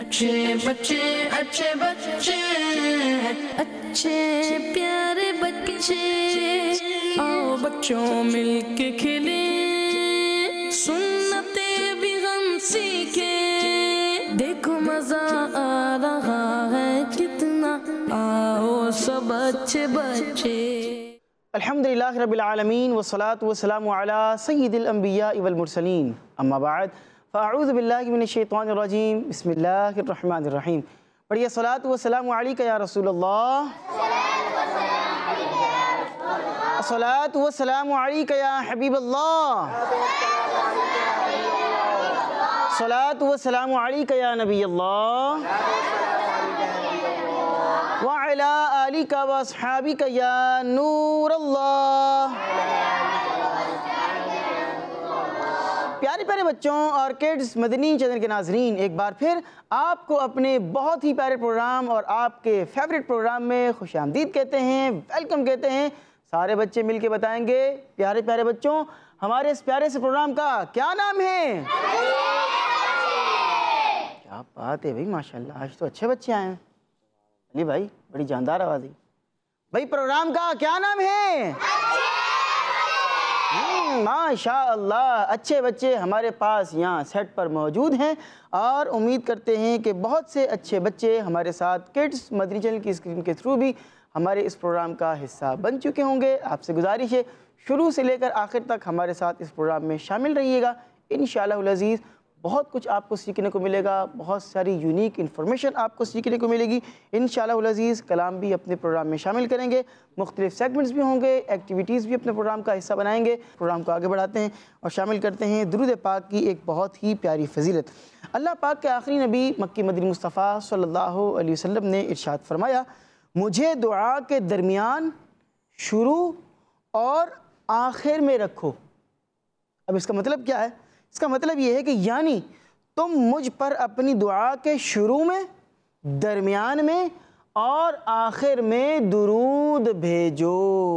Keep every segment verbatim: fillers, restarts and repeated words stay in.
अच्छे बच्चे अच्छे बच्चे अच्छे प्यारे बच्चे, आओ बच्चों मिलके खेले, सुन्नते भी हम सीखे, देखो मजा आ रहा है कितना, आओ सब अच्छे बच्चे। अल्हम्दुलिल्लाह रब्बिल आलमीन वस्सलातु वस्सलामु अला सय्यिदिल अंबिया वल मुरसलीन, अम्मा बाद फ़अऊज़ु बिल्लाहि मिनश शैतानिर रजीम, बिस्मिल्लाहिर रहमानिर रहीम। पढ़िए सलातु वस्सलामु अलैका या रसूलल्लाह, सलातु वस्सलामु अलैका या हबीबल्लाह, सलातु वस्सलामु अलैका या नबीयल्लाह, व अला आलिका व अस्हाबिका या नूरल्लाह। प्यारे प्यारे बच्चों और किड्स मदनी चैनल के नाजरीन, एक बार फिर आपको अपने बहुत ही प्यारे प्रोग्राम और आपके फेवरेट प्रोग्राम में खुशामदीद कहते हैं, वेलकम कहते हैं। सारे बच्चे मिलके बताएंगे प्यारे प्यारे बच्चों, हमारे इस प्यारे से प्रोग्राम का क्या नाम है? क्या बात है भाई, माशाल्लाह आज तो अच्छे बच्चे आए हैं। अली भाई बड़ी जानदार आवाज़ है भाई। प्रोग्राम का क्या नाम है? माशाअल्लाह अच्छे बच्चे हमारे पास यहाँ सेट पर मौजूद हैं और उम्मीद करते हैं कि बहुत से अच्छे बच्चे हमारे साथ किड्स मदनी चैनल की स्क्रीन के थ्रू भी हमारे इस प्रोग्राम का हिस्सा बन चुके होंगे। आपसे गुजारिश है शुरू से लेकर आखिर तक हमारे साथ इस प्रोग्राम में शामिल रहिएगा। इंशाअल्लाह अज़ीज़ बहुत कुछ आपको सीखने को मिलेगा, बहुत सारी यूनिक इन्फॉर्मेशन आपको सीखने को मिलेगी। इंशाअल्लाह अज़ीज़ कलाम भी अपने प्रोग्राम में शामिल करेंगे, मुख्तलिफ सेगमेंट्स भी होंगे, एक्टिविटीज़ भी अपने प्रोग्राम का हिस्सा बनाएंगे। प्रोग्राम को आगे बढ़ाते हैं और शामिल करते हैं दुरूद पाक की एक बहुत ही प्यारी फजीलत। अल्लाह पाक के आखिरी नबी मक्की मदनी मुस्तफ़ा सल्लल्लाहु अलैहि वसल्लम ने इरशाद फरमाया, मुझे दुआ के दरमियान, शुरू और आखिर में रखो। अब इसका मतलब क्या है? इसका मतलब ये है कि यानी तुम मुझ पर अपनी दुआ के शुरू में, दरमियान में और आखिर में दुरूद भेजो।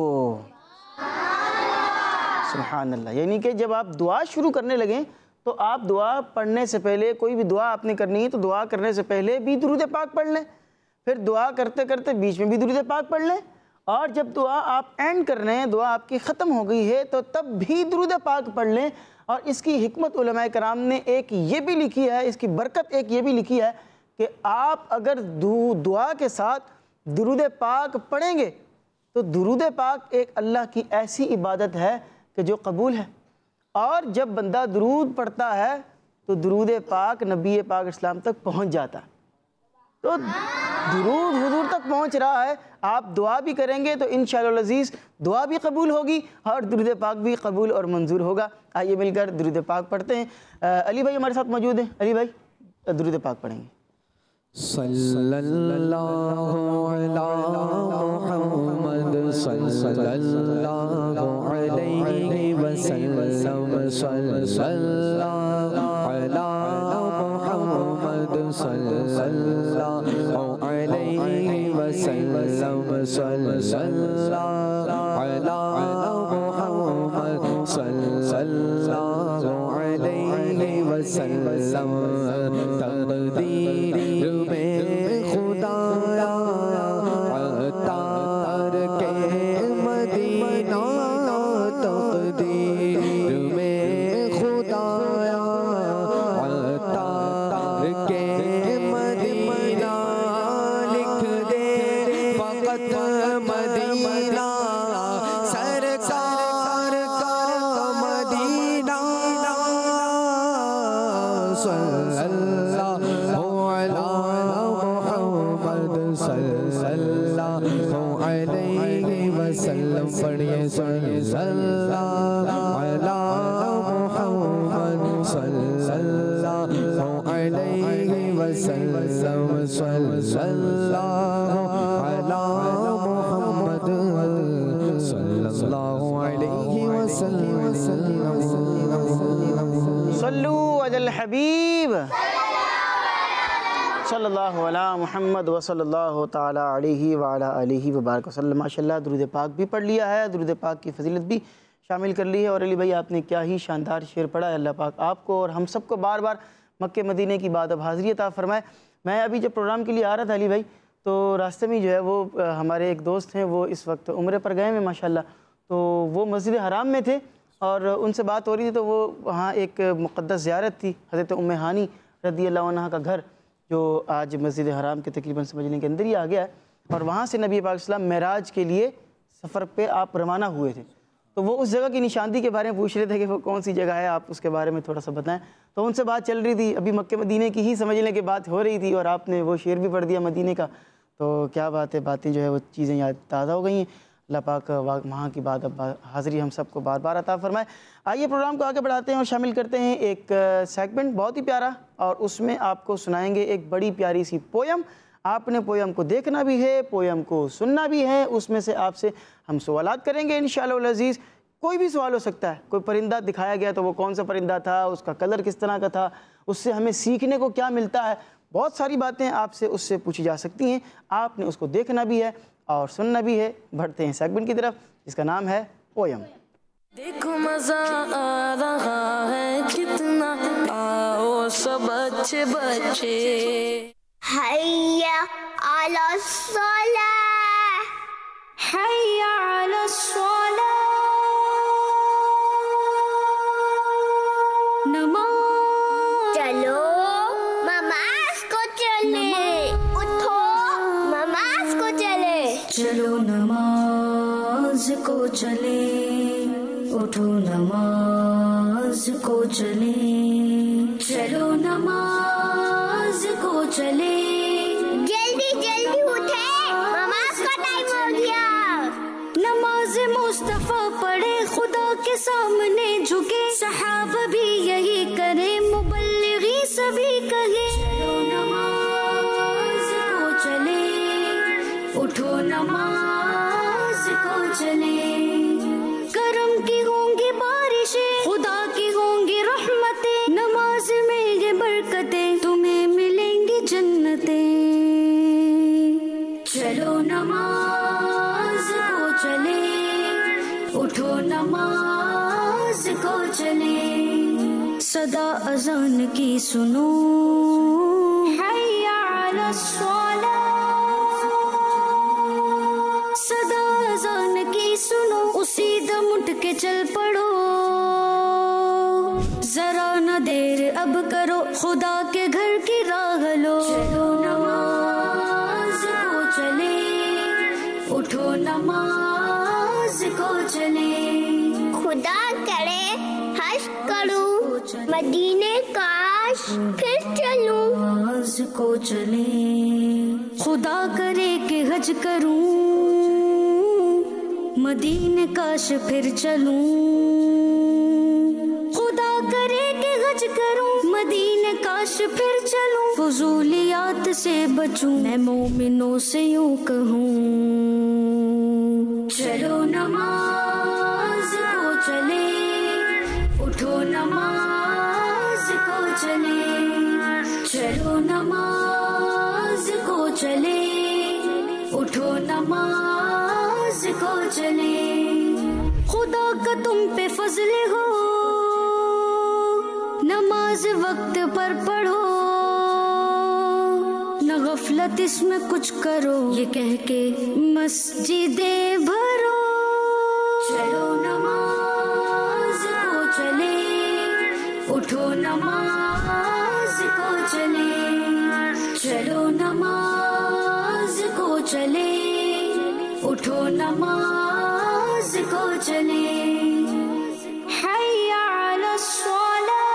सुभान अल्लाह। यानी कि जब आप दुआ शुरू करने लगें तो आप दुआ पढ़ने से पहले, कोई भी दुआ आपने करनी है तो दुआ करने से पहले भी दुरूद पाक पढ़ लें, फिर दुआ करते करते बीच में भी दुरूद पाक पढ़ लें, और जब दुआ आप एंड कर रहे हैं, दुआ आपकी ख़त्म हो गई है तो तब भी दुरूद पाक पढ़ लें। और इसकी हिकमत उलमाए कराम ने एक ये भी लिखी है, इसकी बरकत एक ये भी लिखी है कि आप अगर दु, दुआ के साथ दुरूद पाक पढ़ेंगे तो दुरूद पाक एक अल्लाह की ऐसी इबादत है कि जो कबूल है। और जब बंदा दुरूद पढ़ता है तो दुरूद पाक नबी पाक इस्लाम तक पहुंच जाता है। तो दुरूद हुजूर तक पहुंच रहा है, आप दुआ भी करेंगे तो इंशाअल्लाह अज़ीज़ दुआ भी कबूल होगी और दुरूद पाक भी कबूल और मंजूर होगा। आइए मिलकर दुरूद पाक पढ़ते हैं। अली भाई हमारे साथ मौजूद हैं, अली भाई दुरूद पाक पढ़ेंगे। सल्लल्लाहु अला मुहम्मद सल्लल्लाहु अलैहि वसल्लम, सल्लल्लाहु अला मुहम्मद सल्लल्लाहु अलैहि वसल्लम, सल्लल्लाहु अला मुहम्मद सल्लल्लाहु अलैहि वसल्लम। तक़दीर में खुदाया तार के मदीना, तक़दीर में खुदाया तार के मदीना, लिख दे फ़क़त मदीना, सरकार का मदीना। सल्लल्लाहु अला मुहम्मद सल्लल्लाहु अलैहि वसल्लम। पढ़िए सुनिए, सल्लल्लाहु अला मुहम्मद सल्लल्लाहु अलैहि वसल्लम, सल्लल्लाहु अला मुहम्मद सल्लल्लाहु अलैहि वसल्लम। सल्लू अल हबीब सल्लल्लाहु अला मुहम्मद व सल्लल्लाहु ताला अलैहि व अला आलिहि व बारक वसल्लम। माशाल्लाह दुरूद पाक भी पढ़ लिया है, दुरूद पाक की फजीलत भी शामिल कर ली है। और अली भाई आपने क्या ही शानदार शेर पढ़ा है। अल्लाह पाक आपको और हम सबको बार बार मक्के मदीने की बात अब हाज़िरी अता फ़रमाए। मैं अभी जब प्रोग्राम के लिए आ रहा था अली भाई, तो रास्ते में जो है वो अ, हमारे एक दोस्त हैं, वो इस वक्त उम्रे पर गए हैं माशाल्लाह। तो वो मस्जिद हराम में थे और उनसे बात हो रही थी, तो वो वहाँ एक मुक़द्दस ज़ियारत थी हज़रत उम्मे हानी रज़ी अल्लाह अन्हा का घर, जो आज मस्जिद हराम के तकरीबन समझने के अंदर ही आ गया है। और वहाँ से नबी पाक सल्लल्लाहु अलैहि वसल्लम मेराज के लिए सफ़र पे आप रवाना हुए थे। तो वो उस जगह की निशानदी के बारे में पूछ रहे थे कि वो कौन सी जगह है, आप उसके बारे में थोड़ा सा बताएं। तो उनसे बात चल रही थी, अभी मक्के मदीने की ही समझने की बात हो रही थी और आपने वो शेर भी पढ़ दिया मदीने का। तो क्या बात है, बातें जो है वो चीज़ें याद ताज़ा हो गई हैं। अल्लाह पाक वहाँ की बात अब हाज़िरी हम सबको बार बार अता फरमाए। आइए प्रोग्राम को आगे बढ़ाते हैं और शामिल करते हैं एक सेगमेंट बहुत ही प्यारा, और उसमें आपको सुनाएंगे एक बड़ी प्यारी सी पोयम। आपने पोयम को देखना भी है, पोयम को सुनना भी है। उसमें से आपसे हम सवालात करेंगे इंशाअल्लाह अज़ीज़। कोई भी सवाल हो सकता है। कोई परिंदा दिखाया गया तो वो कौन सा परिंदा था, उसका कलर किस तरह का था, उससे हमें सीखने को क्या मिलता है, बहुत सारी बातें आपसे उससे पूछी जा सकती हैं। आपने उसको देखना भी है और सुनना भी है। बढ़ते हैं सेगमेंट की तरफ जिसका नाम है पोयम। देखो मजा आ रहा है कितना, आओ सब अच्छे बच्चे। हैया अला सलाह, हैया अला सलाह। नमाज चलो नमाज को चले, उठो नमाज को चले। चलो नमाज को चले, उठो नमाज को चले। चलो नमाज को चले, जल्दी जल्दी उठे, नमाज का टाइम हो गया। नमाज मुस्तफा पढ़े, खुदा के सामने झुके। सहाबा भी यही करे, मुबल्लिगी सभी कहे। चलो नमाज को चले, उठो नमाज को चले। करम की होंगी बारिशें, खुदा की होंगी रहमतें। नमाज में ये बरकतें, तुम्हें मिलेंगी जन्नतें। चलो नमाज को चले, उठो नमाज को चले। सदा अजान की सुनो, हैया अला सलाह। सदा अजान की सुनो, उसी दम उठ के चल पड़ो। जरा न देर अब करो, खुदा के घर की राह लो। चलो नमाज को चले, उठो नमाज को चले। खुदा करे हज करूं, मदीने काश फिर चलूं। नमाज को चले, खुदा करे कि हज करूं, मदीने काश फिर चलूं। खुदा करे कि हज करूं, मदीने काश फिर चलूं। फजूलियात से बचूं, मैं मोमिनों से यूं कहूं। चलो नमाज को चले, उठो नमाज को चले। चलो नमाज को चले, उठो नमाज को चले। खुदा का तुम पे फजल हो, नमाज वक्त पर पढ़ो। न गफलत इसमें कुछ करो, ये कह के मस्जिदे भरो। चलो नमाज को चले, उठो नमाज को चले। चलो नमाज को चले, उठो नमाज को चले। हैया अला सलाह।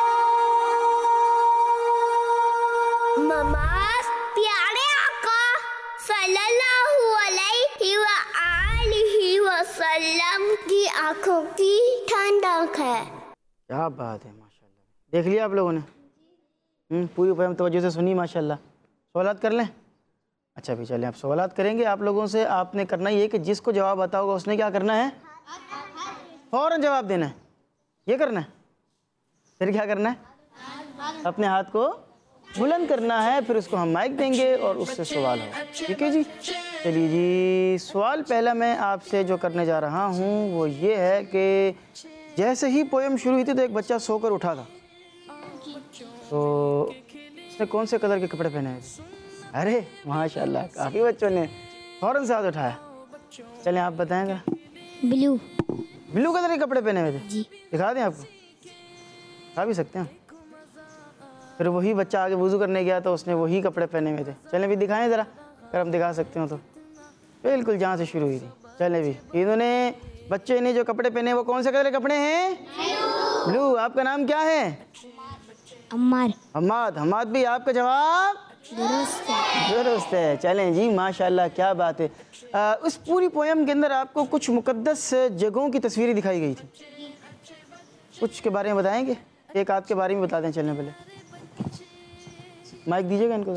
नमाज प्यारे आका सल्लल्लाहु अलैहि व आलिहि वसल्लम की आंखों की ठंडक है। क्या बात है माशाल्लाह। देख लिया आप लोगों ने? हम्म पूरी पोयम तवज्जो से सुनी माशाल्लाह। सवालात कर लें? अच्छा भी चलें, आप सवालात करेंगे आप लोगों से। आपने करना ये कि जिसको जवाब आता होगा उसने क्या करना है, फ़ौरन जवाब देना है। ये करना है। फिर क्या करना है, अपने हाथ को बुलंद करना है, फिर उसको हम माइक देंगे और उससे सवाल होगा। ठीक है जी, चलिए जी। सवाल पहला मैं आपसे जो करने जा रहा हूँ वो ये है कि जैसे ही पोयम शुरू हुई थी तो एक बच्चा सोकर उठा था, तो उसने कौन से कलर के कपड़े पहने हैं? अरे माशाल्लाह, काफ़ी बच्चों ने फ़ौरन से हाथ उठाया। चलें आप बताएं जरा। ब्लू। ब्लू कलर के कपड़े पहने हुए थे जी। दिखा दें आपको, दिखा भी सकते हैं। फिर वही बच्चा आगे वुज़ू करने गया तो उसने वही कपड़े पहने हुए थे। चलें भी दिखाएं ज़रा, अगर हम दिखा सकते हो तो। बिल्कुल जहाँ से शुरू हुई थी। चलें भी, इन्होंने बच्चे ने जो कपड़े पहने वो कौन से कलर के कपड़े हैं? ब्लू। आपका नाम क्या है? अम्मार। हमाद। हमाद भी आपका जवाब दुरुस्त है। दुरुस्त है। चलें जी, माशाल्लाह, क्या बात है। आ, उस पूरी पोयम के अंदर आपको कुछ मुक़द्दस जगहों की तस्वीरें दिखाई गई थी, कुछ के बारे में बताएंगे? एक आध के बारे में बता दें। चलने पहले माइक दीजिएगा इनको।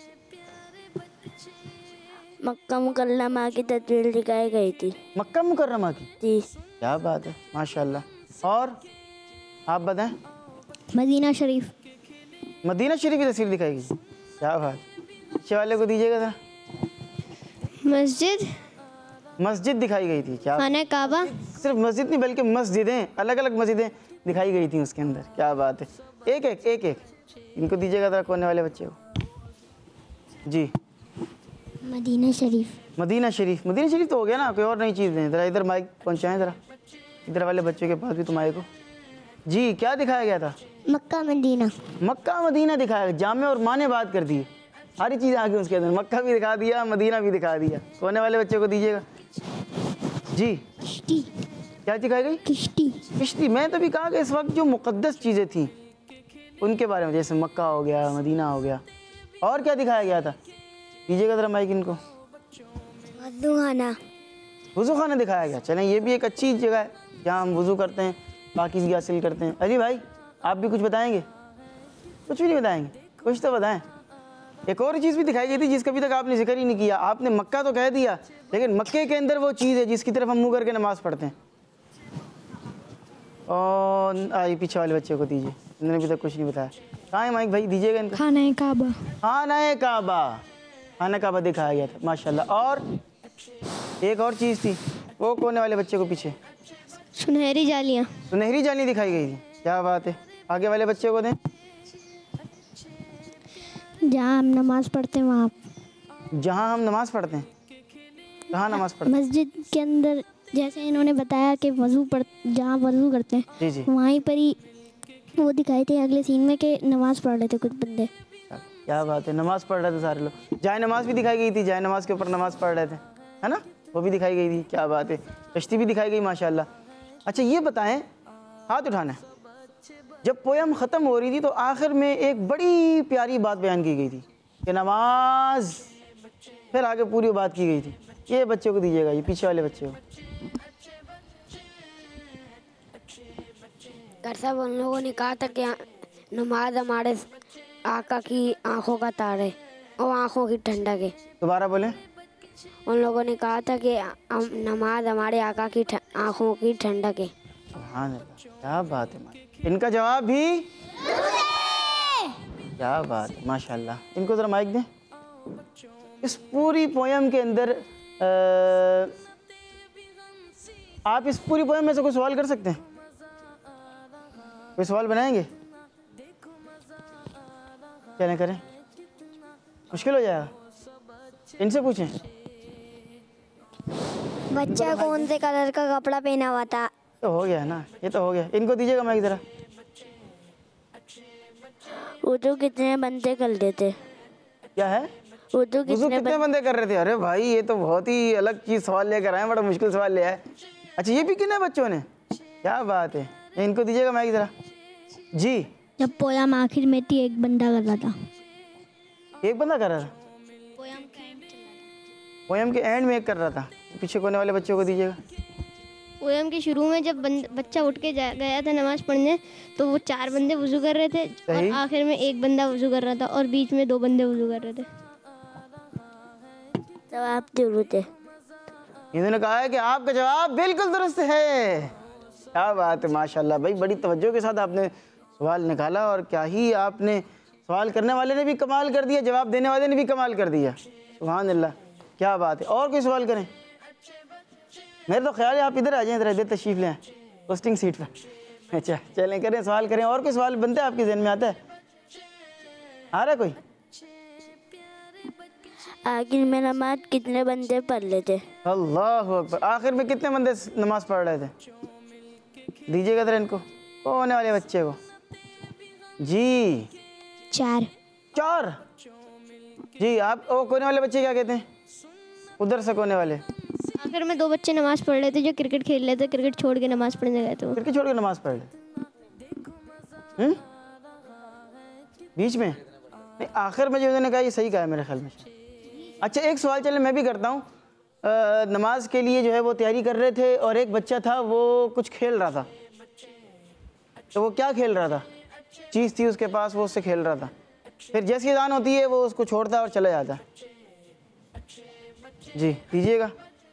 मक्का मुकर्रमा की तस्वीर दिखाई गई थी। मक्का मुकर्रमा की? जी। क्या बात है, माशाल्लाह। और आप बताएं? मदीना शरीफ। मदीना शरीफ की तस्वीर दिखाई गई। क्या बात। अच्छे वाले को दीजिएगा ज़रा। मस्जिद। मस्जिद दिखाई गई थी। क्या? खाना काबा। सिर्फ मस्जिद नहीं बल्कि मस्जिदें, अलग अलग मस्जिदें दिखाई गई थी उसके अंदर। क्या बात है। एक एक एक एक इनको दीजिएगा ज़रा, कोने वाले बच्चे को। जी। Medina Sharif. Medina Sharif. Medina Sharif तो हो गया ना, कोई और नई चीज़ दें ज़रा। इधर माइक पहुँचाएँ ज़रा, इधर वाले बच्चे के पास भी तो माइक हो। जी, क्या दिखाया गया था? Mecca Medina. मक्का मदीना दिखाया। जामे और माँ ने बात कर दी, सारी चीज़ आ गई उसके अंदर। मक्का भी दिखा दिया, मदीना भी दिखा दिया। कोने वाले बच्चे को दीजिएगा। जी। किश्ती। क्या दिखाई गई? किश्ती। किश्ती। मैं तभी कहा कि इस वक्त जो मुक़द्दस चीज़ें थी उनके बारे में, जैसे मक्का हो गया, मदीना हो गया। और क्या दिखाया गया था? दीजिएगा ज़रा माइक इनको। वज़ू खाना। वज़ू खाना दिखाया गया। चलें, ये भी एक अच्छी जगह है जहाँ हम वज़ू करते हैं, पाकीज़गी हासिल करते हैं। अली भाई, आप भी कुछ बताएंगे? कुछ भी नहीं बताएंगे? कुछ तो बताएं। एक और चीज़ भी दिखाई गई थी जिसका अभी तक आपने जिक्र ही नहीं किया। आपने मक्का तो कह दिया, लेकिन मक्के के अंदर वो चीज़ है जिसकी तरफ हम मुँह करके नमाज़ पढ़ते हैं। और आई पीछे वाले बच्चे को दीजिए, इन्होंने अभी तक कुछ नहीं बताया। कहाँ है माइक भाई? दीजिएगा इनको। खाना काबा। खाना काबा। खाना काबा दिखाया गया था, माशाल्लाह। और एक और चीज़ थी, वो कोने वाले बच्चे को पीछे। सुनहरी जालियाँ। सुनहरी जाली दिखाई गई थी। क्या बात है। आगे वाले बच्चे को दें। जहाँ हम नमाज पढ़ते हैं वहाँ। जहाँ हम नमाज पढ़ते हैं, कहाँ नमाज पढ़ते हैं? मस्जिद के अंदर, जैसे इन्होंने बताया कि वज़ू पढ़ जहाँ वज़ू करते हैं, जी जी। वहीं पर ही वो दिखाए थे अगले सीन में कि नमाज पढ़ रहे थे कुछ बंदे। क्या बात है, नमाज पढ़ रहे थे सारे लोग। जाए नमाज भी दिखाई गई थी, जाए नमाज के ऊपर नमाज पढ़ रहे थे, है ना, वो भी दिखाई गई थी। क्या बात है। कश्ती भी दिखाई गई, माशाल्लाह। अच्छा ये बताएं, हाथ उठाना है, जब पोयम ख़त्म हो रही थी तो आखिर में एक बड़ी प्यारी बात बयान की गई थी कि नमाज, फिर आगे पूरी बात की गई थी। ये बच्चे को दीजिएगा, ये पीछे वाले बच्चे को। घर सब उन लोगों ने कहा था कि नमाज हमारे आका की आंखों का तार है और आंखों की ठंडक है। दोबारा बोलें। उन लोगों ने कहा था कि हम नमाज हमारे आका की आंखों की ठंडक है। सुभान अल्लाह, क्या बात है। इनका जवाब भी क्या बात है, माशाल्लाह। इनको ज़रा माइक दें। इस पूरी पोयम के अंदर आ, आप इस पूरी पोयम में से कोई सवाल कर सकते हैं? कोई सवाल बनाएंगे? क्या नहीं करें, मुश्किल हो जाएगा। इनसे पूछें। बच्चा कौन से कलर का कपड़ा पहना हुआ था? तो हो गया है ना, ये तो हो गया। इनको दीजिएगा माइक ज़रा। वुज़ू कितने बंदे कर लेते? क्या है? वुज़ू वुज़ू कितने कितने बंदे कर रहे थे? अरे भाई ये तो बहुत ही अलग चीज़ सवाल लेकर आए, बड़ा मुश्किल सवाल ले आए। अच्छा ये भी कितने बच्चों ने? क्या बात है। इनको दीजिएगा माइक ज़रा। जी। जब पोयम आखिर में थी एक बंदा कर रहा था। एक बंदा कर रहा था? पोयम के एंड में एक कर रहा था। पीछे कोने वाले बच्चों को दीजिएगा। पोयम के शुरू में जब बंद, बच्चा उठ के जा, गया था नमाज पढ़ने, तो वो चार बंदे वुज़ू कर रहे थे और आखिर में एक बंदा वुज़ू कर रहा था और बीच में दो बंदे वुज़ू कर रहे थे। जवाब दुरुस्त है। इन्होंने कहा है कि आपका जवाब बिल्कुल दुरुस्त है। क्या बात है, माशाल्लाह भाई, बड़ी तवज्जो के साथ आपने सवाल निकाला और क्या ही आपने, सवाल करने वाले ने भी कमाल कर दिया, जवाब देने वाले ने भी कमाल कर दिया। सुभान अल्लाह, क्या बात है। और कोई सवाल करें? मेरे तो ख्याल है आप इधर आ जाएं, इधर इधर तशरीफ़ लें होस्टिंग सीट पर। अच्छा चलें, करें सवाल करें। और कोई सवाल बनता है आपके जहन में आता है? आ रहा है कोई? आखिर में नमाज कितने बंदे पढ़ लेते? अल्लाह अकबर, आखिर में कितने बंदे नमाज पढ़ रहे थे? दीजिएगा जरा इनको, होने वाले बच्चे को। जी चार। चार। जी आप वो कोने वाले बच्चे क्या कहते हैं? उधर से कोने वाले। आखिर में दो बच्चे नमाज पढ़ रहे थे जो क्रिकेट खेल रहे थे, क्रिकेट छोड़ के नमाज पढ़ने गए थे वो। क्रिकेट छोड़ के नमाज पढ़ रहे हम्म बीच में नहीं, आखिर में जो उन्होंने कहा ये सही कहा है मेरे ख्याल में। अच्छा एक सवाल चले मैं भी करता हूँ। नमाज के लिए जो है वो तैयारी कर रहे थे और एक बच्चा था वो कुछ खेल रहा था, तो वो क्या खेल रहा था? चीज़ थी उसके पास, वो उससे खेल रहा था। फिर जैसी अज़ान होती है वो उसको छोड़ता है और चला जाता है। जी दीजिएगा।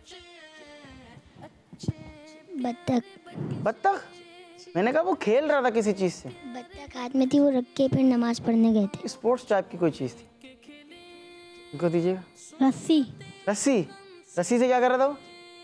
बत्तख। बत्तख? मैंने कहा वो खेल रहा था किसी चीज़ से। बत्तख हाथ में थी, वो रख के फिर नमाज पढ़ने गए थे। स्पोर्ट्स टाइप की कोई चीज़ थी। इनको दीजिएगा। रस्सी। रस्सी? रस्सी से क्या कर रहा था वो?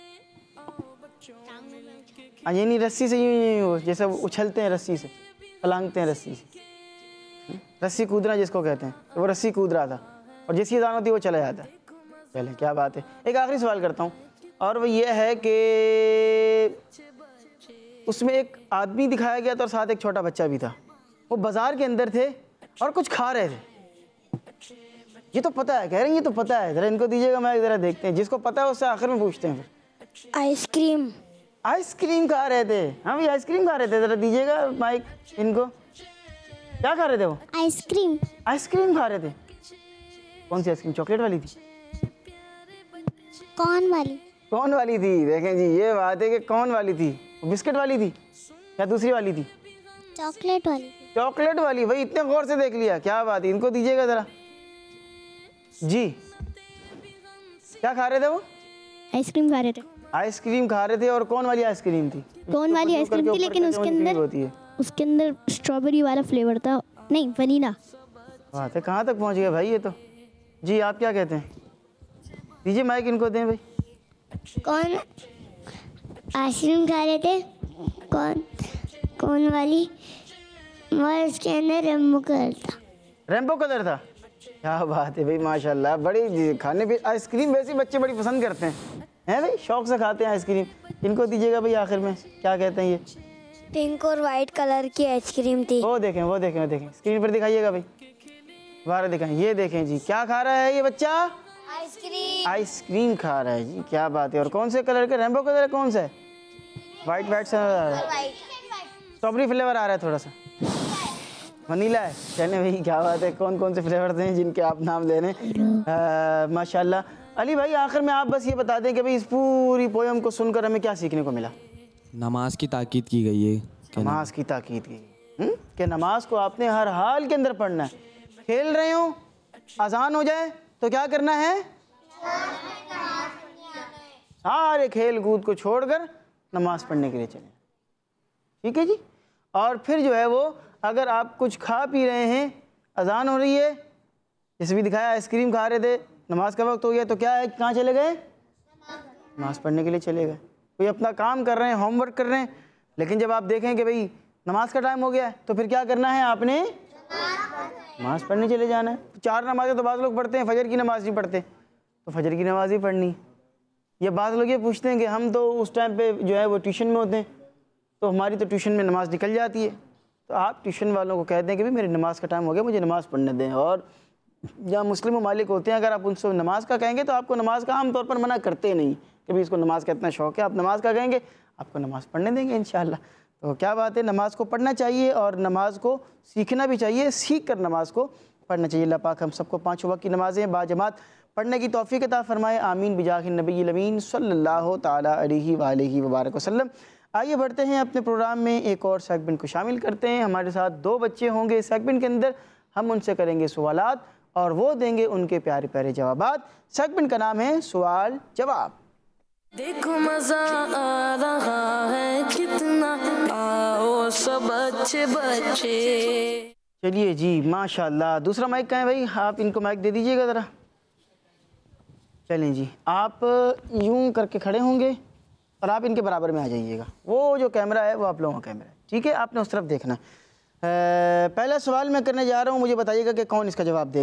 हाँ ये नहीं, रस्सी से यूँ यूँ जैसे उछलते हैं, रस्सी से फलांगते हैं, रस्सी से रस्सी कूदना जिसको कहते हैं, तो वो रस्सी कूद रहा था और जैसी अज़ान होती है वो चला जाता है। चले क्या बात है। एक आखिरी सवाल करता हूँ और वो ये है कि उसमें एक आदमी दिखाया गया था और साथ एक छोटा बच्चा भी था। वो बाज़ार के अंदर थे और कुछ खा रहे थे। ये तो पता है, कह रहे हैं ये तो पता है। ज़रा इनको दीजिएगा, मैं ज़रा देखते हैं, जिसको पता है उससे आखिर में पूछते हैं। फिर आइसक्रीम। आइसक्रीम खा रहे थे। हाँ भाई आइसक्रीम खा रहे थे। ज़रा दीजिएगा माइक इनको। क्या खा रहे थे वो? आइसक्रीम। आइसक्रीम खा रहे थे। कौन सी आइसक्रीम? चॉकलेट वाली थी? कौन वाली? कौन वाली थी? देखें जी ये बात है कि कौन वाली थी। बिस्किट वाली थी या दूसरी वाली थी? चॉकलेट वाली। चॉकलेट वाली। भाई इतने गौर से देख लिया, क्या बात है। इनको दीजिएगा ज़रा। जी क्या खा रहे थे वो? आइसक्रीम खा रहे थे। आइसक्रीम खा रहे थे। और कौन वाली आइसक्रीम थी? कौन वाली आइसक्रीम थी, लेकिन उसके अंदर होती है, उसके अंदर स्ट्रॉबेरी वाला फ्लेवर था। नहीं, वनीला। बात है, कहाँ तक पहुँच गया भाई ये तो। जी आप क्या कहते हैं? दीजिए माइक इनको दें भाई। कौन आइसक्रीम खा रहे थे? कौन कौन वाली? और उसके अंदर रेम्बो कलर था। रेम्बो कलर था? क्या बात है भाई, माशाल्लाह। बड़ी खाने पे आइसक्रीम वैसे बच्चे बड़ी पसंद करते हैं, हैं भाई, शौक से खाते हैं आइसक्रीम। इनको दीजिएगा भाई आखिर में, क्या कहते हैं ये? पिंक और वाइट कलर की आइसक्रीम थी। वो देखें वो देखें वो देखें, स्क्रीन पर दिखाइएगा भाई, बारह दिखाएं। ये देखें जी, क्या खा रहा है ये बच्चा? आइसक्रीम। आइसक्रीम खा रहा है जी, क्या बात है। और कौन से कलर का? रेम्बो कलर कौन सा है? वाइट वाइट सा आ रहा है, स्ट्रॉबेरी फ्लेवर आ रहा है, थोड़ा सा वनीला है। चले भाई क्या बात है। कौन कौन से फ्लेवर हैं जिनके आप नाम ले रहे हैं? माशाल्लाह। अली भाई आखिर में आप बस ये बता दें कि भाई इस पूरी पोयम को सुनकर हमें क्या सीखने को मिला? नमाज की ताकीद की गई है। नमाज की ताकीद की गई कि नमाज को आपने हर हाल के अंदर पढ़ना है। खेल रहे हो, अजान हो जाए तो क्या करना है? सारे खेल कूद को छोड़कर नमाज पढ़ने के लिए चलें। ठीक है जी। और फिर जो है वो अगर आप कुछ खा पी रहे हैं, अजान हो रही है, जैसे भी दिखाया आइसक्रीम खा रहे थे, नमाज का वक्त हो गया, तो क्या है, कहाँ चले गए? नमाज पढ़ने के लिए चले गए। कोई अपना काम कर रहे हैं, होमवर्क कर रहे हैं, लेकिन जब आप देखें कि भाई नमाज का टाइम हो गया है, तो फिर क्या करना है आपने? नमाज पढ़ने चले जाना है। चार नमाज़ें तो बाज़ लोग पढ़ते हैं, फजर की नमाज नहीं पढ़ते, तो फजर की नमाज ही पढ़नी। ये बाज़ लोग ये पूछते हैं कि हम तो उस टाइम पे जो है वो ट्यूशन में होते हैं, तो हमारी तो ट्यूशन में नमाज निकल जाती है। तो आप ट्यूशन वालों को कहते हैं कि भाई मेरी नमाज का टाइम हो गया, मुझे नमाज़ पढ़ने दें। और जहाँ मुस्लिम ममालिक होते हैं, अगर आप उनसे नमाज का कहेंगे तो आपको नमाज का आम तौर पर मना करते नहीं कि भाई इसको नमाज का इतना शौक़ है, आप नमाज का कहेंगे आपको नमाज़ पढ़ने देंगे इंशाअल्लाह। तो क्या बात है, नमाज को पढ़ना चाहिए और नमाज को सीखना भी चाहिए, सीख कर नमाज को पढ़ना चाहिए। अल्लाह पाक हम सबको पाँचों वक्त की नमाज़ें बाजमात पढ़ने की तौफीक अता फ़रमाए। आमीन बिजाहि नबी अमीन सल्लल्लाहु ताला अलैहि वआलिहि वबारक वसल्लम। आइए बढ़ते हैं अपने प्रोग्राम में, एक और सेगमेंट को शामिल करते हैं। हमारे साथ दो बच्चे होंगे इस सेगमेंट के अंदर, हम उनसे करेंगे सवालात और वो देंगे उनके प्यारे प्यारे जवाबात। सेगमेंट का नाम है सवाल जवाब। देखो मजा आ रहा है कितना, आओ सब अच्छे बच्चे। चलिए जी माशाल्लाह। दूसरा माइक कहाँ है भाई? आप इनको माइक दे दीजिएगा ज़रा। चलें जी, आप यूं करके खड़े होंगे और आप इनके बराबर में आ जाइएगा। वो जो कैमरा है वो आप लोगों का कैमरा है, ठीक है, आपने उस तरफ देखना है। पहला सवाल मैं करने जा रहा हूँ, मुझे बताइएगा कि कौन इसका जवाब देगा।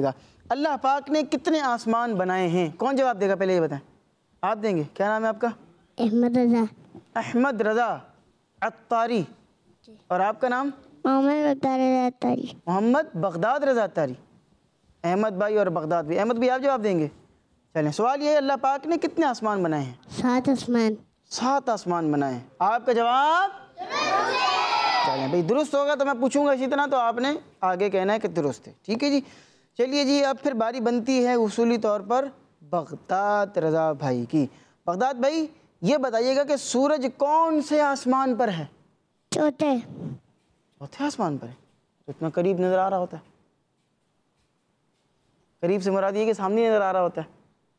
अल्लाह पाक ने कितने आसमान बनाए हैं? कौन जवाब देगा? पहले ये बताएं। आप देंगे? क्या नाम है आपका? अहमद रजा। अहमद रजा अत्तारी। और आपका नाम? मोहम्मद बगदाद रजा अत्तारी। मोहम्मद बगदाद रजा अत्तारी। अहमद भाई और बगदाद भी। अहमद भाई आप जवाब देंगे? चलें, सवाल ये है, अल्लाह पाक ने कितने आसमान बनाए हैं? सात आसमान। सात आसमान बनाए हैं। आपका जवाब? चलें भाई, दुरुस्त होगा तो मैं पूछूंगा इसी तरह, तो आपने आगे कहना है कि दुरुस्त है। ठीक है जी। चलिए जी, अब फिर बारी बनती है उसूली तौर पर बगदाद रजा भाई की। बगदाद भाई ये बताइएगा कि सूरज कौन से आसमान पर है? चौथे। चौथे आसमान पर है? तो इतना करीब नज़र आ रहा होता है। करीब से मुराद ये कि सामने नज़र आ रहा होता है।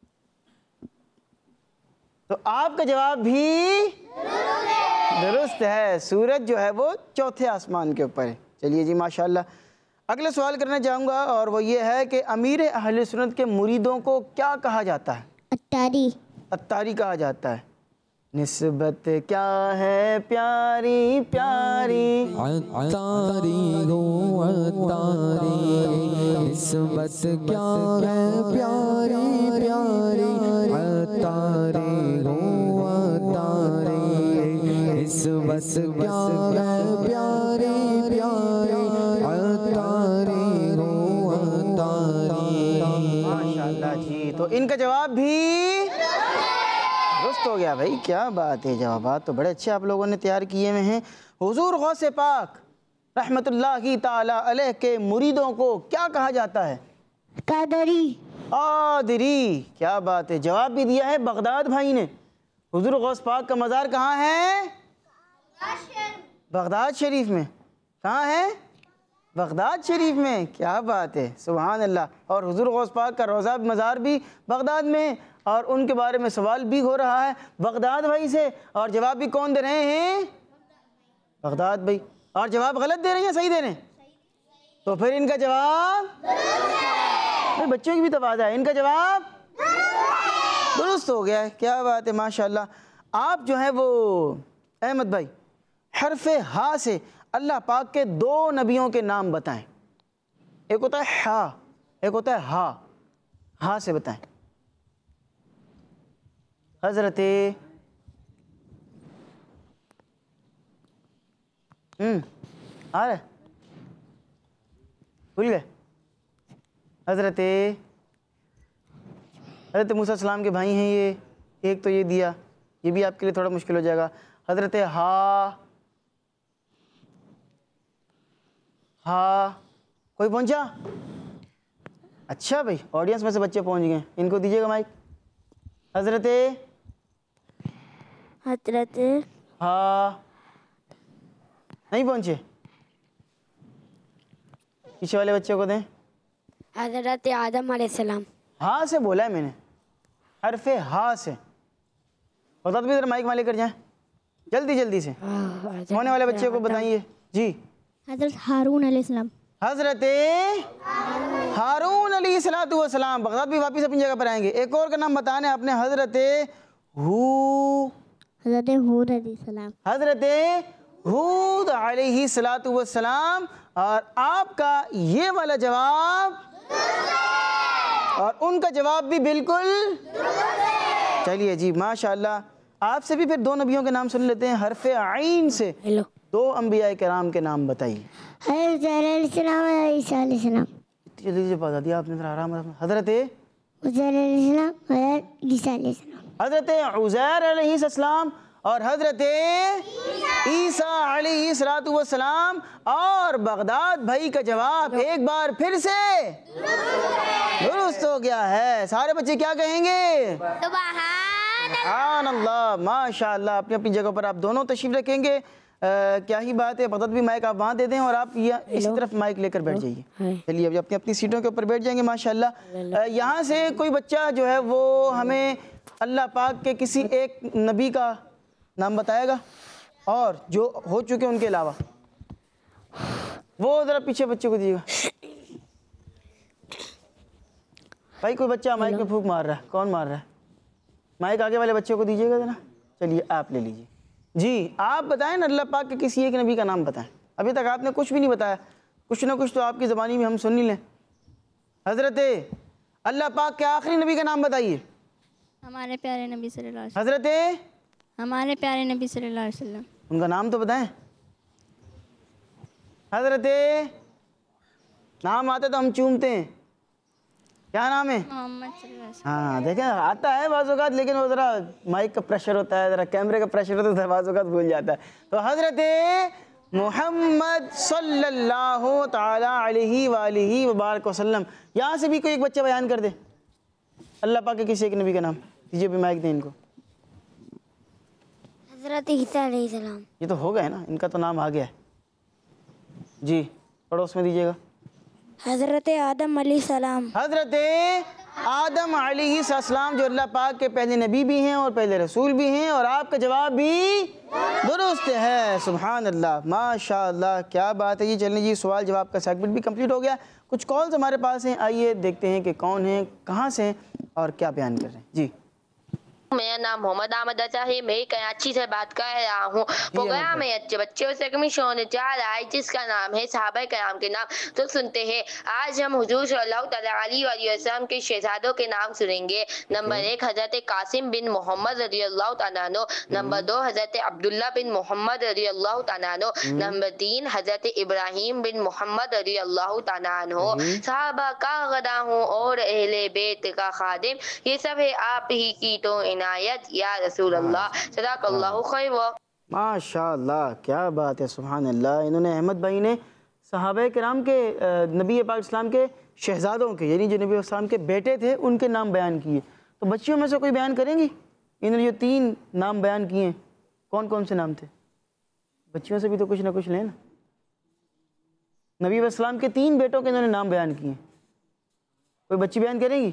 तो आपका जवाब भी दुरुस्त है, सूरज जो है वो चौथे आसमान के ऊपर है। चलिए जी, माशाल्लाह। अगला सवाल करना चाहूँगा और वो ये है कि अमीर अहले सुन्नत के मुरीदों को क्या कहा जाता है? अत्तारी। अत्तारी कहा जाता है। निस्बत क्या है प्यारी प्यारी, अत्तारी गो अत्तारी, निस्बत क्या है प्यारी प्यारी, अत्तारी गो अत्तारी, निस्बत क्या है प्यारी प्यारी, अत्तारी गो अत्तारी। माशाल्लाह जी। तो इनका जवाब भी दुरुस्त हो गया भाई, क्या बात है। जवाबात तो बड़े अच्छे आप लोगों ने तैयार किए हुए हैं। हुजूर गौसे पाक रहमतुल्लाहि ताला अलैह के मुरीदों को क्या कहा जाता है? कादरी। कादरी। क्या बात है, जवाब भी दिया है बगदाद भाई ने। हुजूर गौस पाक का मज़ार कहाँ है? बगदाद शरीफ में। कहाँ है? बगदाद शरीफ में। क्या बात है, सुभान अल्लाह। और हुजूर गौस पाक का रोज़ा मज़ार भी बगदाद में, और उनके बारे में सवाल भी हो रहा है बगदाद भाई से, और जवाब भी कौन दे रहे हैं? बगदाद भाई। और जवाब गलत दे रहे हैं, सही दे रहे हैं? तो फिर इनका जवाब भाई, बच्चों की भी तवाज़ा है, इनका जवाब दुरुस्त हो गया है। क्या बात है, माशाल्लाह। आप जो है वो अहमद भाई हरफ़े हा से अल्लाह पाक के दो नबियों के नाम बताएं। एक होता है हा, एक होता है हा। हा से बताएं। हज़रत हम्म आ रहे भूल गए? हज़रत हज़रत मूसा सलाम के भाई हैं ये। एक तो ये दिया, ये भी आपके लिए थोड़ा मुश्किल हो जाएगा। हज़रत हा हा कोई पहुंचा? अच्छा भाई, ऑडियंस में से बच्चे पहुंच गए, इनको दीजिएगा माइक। हज़रत हजरत हाँ नहीं पहुंचे, पीछे वाले बच्चे को दें। हज़रत आदम अलैहिस्सलाम। हाँ से बोला है मैंने, हरफे हाँ से। बता दो इधर माइक वाले कर जाएं जल्दी जल्दी से, होने वाले बच्चे को बताइए जी। हज़रत हारून अलैहिस्सलाम। हज़रत हारून अलैहिस्सलाम। बगदाद भी वापिस अपनी जगह पर आएंगे। एक और का नाम बताने आपने, हज़रत हू हज़रत हूद अलैहिस्सलाम। हज़रत हूद अलैहिस्सलाम। और आपका ये वाला जवाब और उनका जवाब भी बिल्कुल। चलिए जी, माशाल्लाह। आपसे भी फिर दो नबियों के नाम सुन लेते हैं हरफे आइन से। हेलो। दो अंबिया कराम के नाम बताइए। हज़रत अलैहिस्सलाम और ईसा अलैहिस्सलाम। इतनी जल्दी से बता दिया आपने, जरा आराम आराम। हज़रत उज़ैर अलैहिस्सलाम और ईसा अलैहिस्सलाम। हज़रत उज़ैर अलैहिस्सलाम और हज़रत ईसा अलैहिस्सलाम। और बगदाद भाई का जवाब एक बार फिर से दुरुस्त हो गया है। सारे बच्चे क्या कहेंगे? सुभान अल्लाह, माशाअल्लाह। अपनी अपनी जगह पर आप दोनों तशरीफ रखेंगे। आ, क्या ही बात है। बगदाद भी माइक आप वहाँ दे दें और आप इसी तरफ माइक लेकर बैठ जाइए। चलिए अभी अपनी अपनी सीटों के ऊपर बैठ जाएंगे माशाअल्लाह। यहाँ से कोई बच्चा जो है वो हमें अल्लाह पाक के किसी एक नबी का नाम बताएगा, और जो हो चुके उनके अलावा। वो ज़रा पीछे बच्चे को दीजिएगा भाई। कोई बच्चा माइक में फूंक मार रहा है, कौन मार रहा है? माइक आगे वाले बच्चे को दीजिएगा ज़रा। चलिए आप ले लीजिए जी। आप बताएं ना, अल्लाह पाक के किसी एक नबी का नाम बताएं। अभी तक आपने कुछ भी नहीं बताया। कुछ ना कुछ तो आपकी ज़बानी में हम सुन ही लें। हज़रत अल्लाह पाक के आखिरी नबी का नाम बताइए। हमारे प्यारे नबी सल्लल्लाहु अलैहि हज़रत हमारे प्यारे नबी सल्लल्लाहु अलैहि वसल्लम। उनका नाम तो बताएं। हज़रत नाम आता तो हम चूमते हैं, क्या नाम है? मोहम्मद सल्लल्लाहु अलैहि वसल्लम। हाँ देखें आता है बाज़-औक़ात, लेकिन वो ज़रा माइक का प्रेशर होता है, ज़रा कैमरे का प्रेशर होता है, बाज़-औक़ात भूल जाता है। तो हज़रत मोहम्मद सल्लल्लाहु ताला अलैहि वालिहि वबारक वसल्लम। यहाँ से भी कोई एक बच्चा बयान कर दे अल्लाह पाक के किसी एक नबी का नाम। दीजिए भी माइक दें इनको। हज़रत ईसा अलैहिस्सलाम। ये तो हो गए ना, इनका तो नाम आ गया है जी। पड़ोस में दीजिएगा। हज़रत आदम अलैहिस्सलाम। हज़रत आदम अलैहिस्सलाम जो अल्लाह पाक के पहले नबी भी हैं और पहले रसूल भी हैं, और आपका जवाब भी दुरुस्त है। सुभान अल्लाह, माशाअल्लाह, क्या बात है जी। चलने जी, सवाल जवाब का सेगमेंट भी कंप्लीट हो गया। कुछ कॉल्स हमारे पास हैं, आइए देखते हैं कि कौन है, कहाँ से हैं और क्या बयान कर रहे हैं जी। मेरा नाम मोहम्मद अहमद अचा है, मैं कराची से बात कर रहा हूँ। प्रोग्राम में अच्छे बच्चों से कमीशन होने जा रहा है जिसका नाम है सहाबा कराम के नाम। तो सुनते हैं, आज हम हुजूर सल्लल्लाहु अलैहि वसल्लम के शहजादों के नाम सुनेंगे। नंबर एक हज़रत कासिम बिन मोहम्मद रज़ियल्लाहु तआला अन्हु। नंबर दो हज़रत अब्दुल्ला बिन मोहम्मद रज़ियल्लाहु तआला अन्हु। नंबर तीन हज़रत इब्राहिम बिन मोहम्मद रज़ियल्लाहु तआला अन्हु। सहाबा का गदा हूँ और अहले बैत का खादिम, ये सब है आप ही की तो इनायत या रसूल अल्लाह। सदाकल्लाहु खैर। माशाअल्लाह, क्या बात है, सुभान अल्लाह। इन्होंने, अहमद भाई ने सहाबा किराम के, नबी पाक इस्लाम के शहजादों के, यानी जो नबी इस्लाम के बेटे थे, उनके नाम बयान किए। तो बच्चियों में से कोई बयान करेंगी? इन्होंने जो तीन नाम बयान किए, कौन कौन से नाम थे? बच्चियों से भी तो कुछ ना कुछ लें ना। नबी इस्लाम के तीन बेटों के इन्होंने नाम बयान किए, कोई बच्ची बयान करेंगी?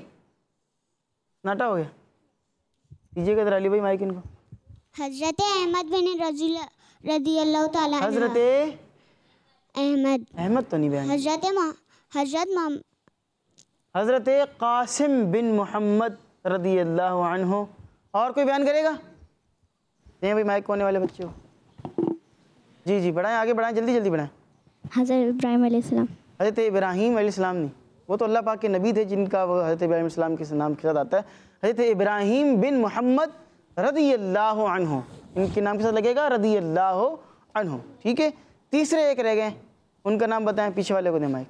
नाटा हो गया। दीजिएगा जरा अली भाई माइक इनको। हजरत अहमद बिन रज़ियल्लाहु ताला अन्हु। हजरत अहमद अहमद तो नहीं बयान। हजरत हजरत मोहम्मद हजरत कासिम बिन मोहम्मद रज़ियल्लाहु अन्हु। और कोई बयान करेगा? नहीं भाई माइक होने वाले बच्चे हो। जी जी बढ़ाएं, आगे बढ़ाएं, जल्दी जल्दी बढ़ाएं। हज़रत इब्राहिम अलैहिस्सलाम। हजरत इब्राहिम अलैहिस्सलाम नहीं, वो तो अल्लाह पाक के नबी थे जिनका वो हजरत इब्राहिम अलैहिस्सलाम के नाम के साथ आता है। हजरत इब्राहिम बिन मोहम्मद रज़ियल्लाहु अन्हु, इनके नाम के साथ लगेगा रज़ियल्लाहु अन्हु। ठीक है, तीसरे एक रह गए, उनका नाम बताएं। पीछे वाले को दें माइक।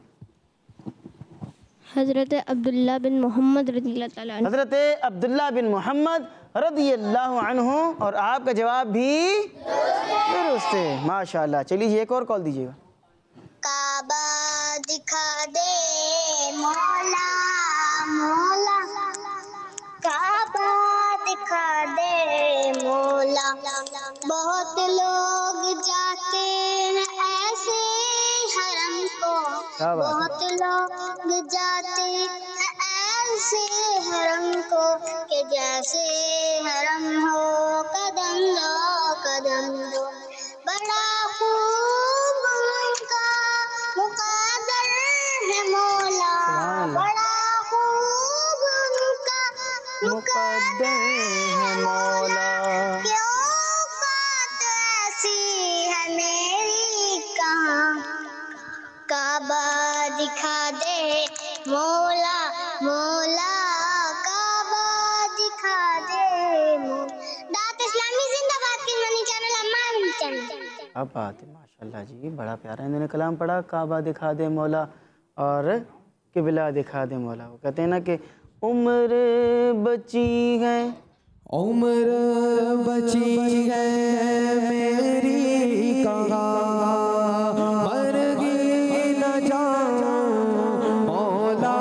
हज़रत अब्दुल्ला बिन मोहम्मद रज़ियल्लाहु ताला अन्हु। हजरत अब्दुल्ला बिन मोहम्मद रज़ियल्लाहु अन्हु, और आपका जवाब भी दुरुस्त है, माशाअल्लाह। चलिए जी, एक और कॉल दीजिएगा। काबा दिखा दे मौला मौला, काबा दिखा दे मौला, बहुत लोग जाते हैं ऐसे हरम को, बहुत लोग जाते हैं ऐसे हरम को, कि जैसे हरम हो कदम लो कदम लो, बड़ा खूब उनका मुक़द्दर है मौला, बड़ा खूब उनका मुक़द्दर है मौला, क्यों बात ऐसी है मेरी कहाँ, काबा दिखा दे मौला मौला, काबा दिखा दे मौला। दात इस्लामी जिंदाबाद के मनी चैनल अम्मा चैनल। क्या बात है, माशाल्लाह जी, बड़ा प्यारा इन्होंने कलाम पढ़ा। काबा दिखा दे मौला और किबला दिखा दे मौला। वो कहते हैं ना कि उम्र बची है, उम्र बची है मेरी कहाँ, मर गई न जाऊं मौला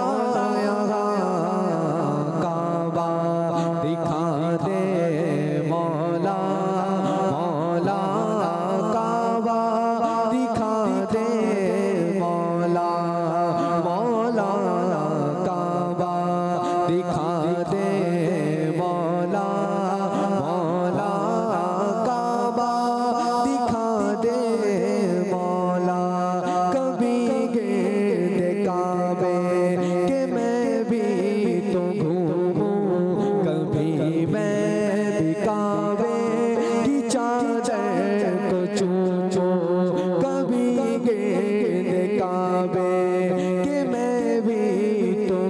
यहाँ, काबा दिखा दे मौला मौला, काबा दिखा दे मौला मौला, काबा दिखा दे मौला मौला, काबा दिखा दे मौला। कभी गिरते काबे के मैं भी तो घूमूं, कभी मैं भी काबे की चादर को चूमूं, कभी गिरते काबे के मैं भी तो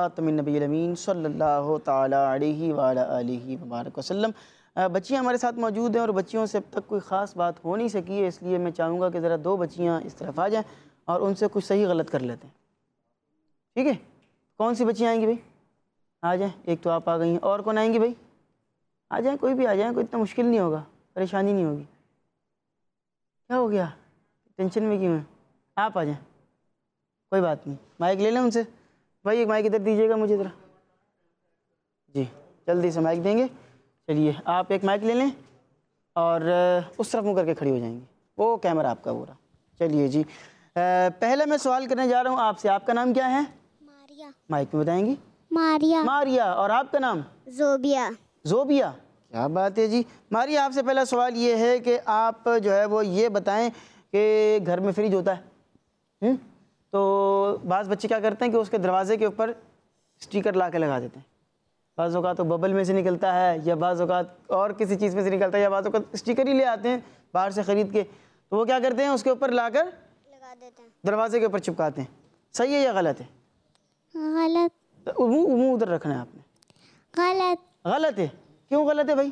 ख़ातमुन नबिय्यिल अमीन सल्लल्लाहु ताला अलैहि व अला आलिहि व बारक वसल्लम। बच्चियाँ हमारे साथ मौजूद हैं और बच्चियों से अब तक कोई ख़ास बात हो नहीं सकी है, इसलिए मैं चाहूँगा कि ज़रा दो बच्चियाँ इस तरफ आ जाएँ और उनसे कुछ सही गलत कर लेते हैं। ठीक है, कौन सी बच्चियाँ आएंगी भाई? आ जाएँ। एक तो आप आ गई हैं, और कौन आएंगी भाई? आ जाएँ, कोई भी आ जाएँ, कोई इतना मुश्किल नहीं होगा, परेशानी नहीं होगी। क्या हो गया, टेंशन में क्यों है? आप आ जाएँ, कोई बात नहीं। माइक ले लें उनसे। भाई एक माइक इधर दीजिएगा मुझे ज़रा जी, जल्दी से माइक देंगे। चलिए आप एक माइक ले लें और उस तरफ मुँह करके खड़ी हो जाएंगी, वो कैमरा आपका पूरा। चलिए जी, पहले मैं सवाल करने जा रहा हूँ आपसे, आपका नाम क्या है? मारिया। माइक में बताएंगी। मारिया। मारिया। और आपका नाम? जोबिया। जोबिया, क्या बात है जी। मारिया, आपसे पहला सवाल ये है कि आप जो है वो ये बताएं कि घर में फ्रिज होता है, हुँ? तो बाज़ बच्चे क्या करते हैं कि उसके दरवाजे के ऊपर स्टिकर ला के लगा देते हैं। बाज़ औक़ात तो बबल में से निकलता है, या बाज़ औक़ात और किसी चीज़ में से निकलता है, या बाज़ औक़ात स्टिकर ही ले आते हैं बाहर से ख़रीद के, तो वो क्या करते हैं उसके ऊपर लाकर लगा देते हैं, दरवाजे के ऊपर चिपकाते हैं। सही है या गलत है? गलत। तो मुँह मुँह उधर रखना है आपने। गलत। गलत है। क्यों गलत है भाई?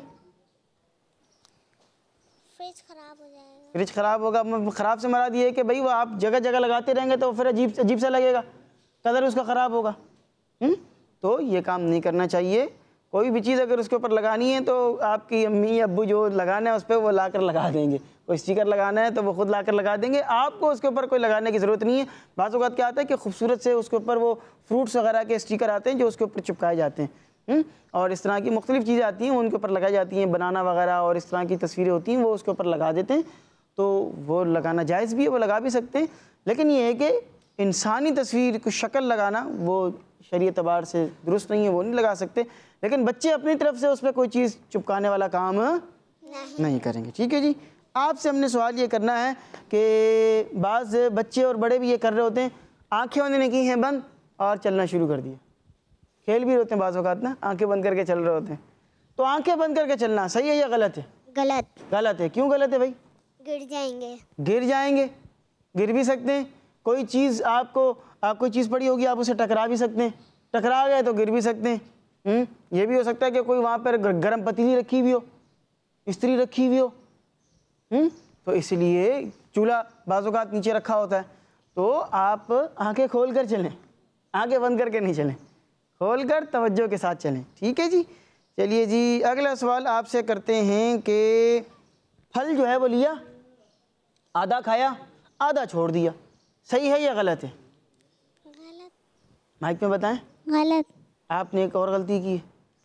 फ्रिज खराब हो जाएगा। फ्रिज ख़राब होगा, ख़राब से मरा दिए कि भाई वो आप जगह जगह लगाते रहेंगे तो फिर अजीब अजीब सा लगेगा, कलर उसका ख़राब होगा। हुँ? तो ये काम नहीं करना चाहिए। कोई भी चीज़ अगर उसके ऊपर लगानी है तो आपकी अम्मी अब्बू जो लगाना है उस पर वो ला कर लगा देंगे। कोई स्टिकर लगाना है तो वो खुद ला कर लगा देंगे, आपको उसके ऊपर कोई लगाने की ज़रूरत नहीं है। बाज़ औक़ात क्या आता है कि खूबसूरत से उसके ऊपर वो फ्रूट्स वगैरह के स्टिकर आते हैं जो उसके ऊपर चिपकाए जाते हैं, हुँ? और इस तरह की मुख्तलिफ़ चीज़ें आती हैं उनके ऊपर लगाई जाती हैं, बनाना वगैरह और इस तरह की तस्वीरें होती हैं वो उसके ऊपर लगा देते हैं। तो वो लगाना जायज़ भी है, वो लगा भी सकते हैं, लेकिन ये है कि इंसानी तस्वीर को शक्ल लगाना वो शरीयत अतबार से दुरुस्त नहीं है, वो नहीं लगा सकते। लेकिन बच्चे अपनी तरफ से उस पर कोई चीज़ चिपकाने वाला काम नहीं, नहीं करेंगे। ठीक है जी, आपसे हमने सवाल ये करना है कि बाज़ बच्चे और बड़े भी ये कर रहे होते हैं, आँखें उन्होंने की हैं बंद और चलना शुरू कर दिया। खेल भी होते हैं बाज़ औक़ात ना, आंखें बंद करके चल रहे होते हैं। तो आंखें बंद करके चलना सही है या गलत है? गलत। गलत है। क्यों गलत है भाई? गिर जाएंगे। गिर जाएंगे, गिर भी सकते हैं। कोई चीज़ आपको आप कोई चीज़ पड़ी होगी, आप उसे टकरा भी सकते हैं, टकरा गए तो गिर भी सकते हैं। हुँ? ये भी हो सकता है कि कोई वहाँ पर गर्म पतीली रखी हुई हो, इस्त्री रखी हुई हो, हुँ? तो इसलिए चूल्हा बाज़ औक़ात नीचे रखा होता है, तो आप आंखें खोल कर चलें, आंखें बंद करके नहीं चलें, खोल कर तवज्जो के साथ चलें। ठीक है जी। चलिए जी, अगला सवाल आपसे करते हैं कि फल जो है वो लिया, आधा खाया आधा छोड़ दिया, सही है या गलत है? गलत। माइक में बताएं। गलत। आपने एक और गलती की है,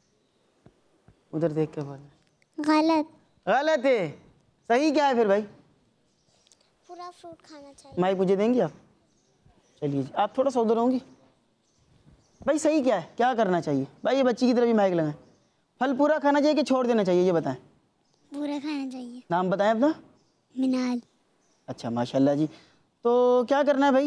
उधर देख के बोलें। गलत। गलत है। सही क्या है फिर भाई? पूरा फ्रूट खाना चाहिए। माइक मुझे देंगी आप? चलिए जी, आप थोड़ा सा उधर होंगी भाई। सही क्या है, क्या करना चाहिए भाई? ये बच्ची की तरफ भी माइक लगाएं। फल पूरा खाना चाहिए कि छोड़ देना चाहिए, ये बताएं। पूरा खाना चाहिए। नाम बताएं अपना। मिनाल। अच्छा, माशाल्लाह जी। तो क्या करना है भाई?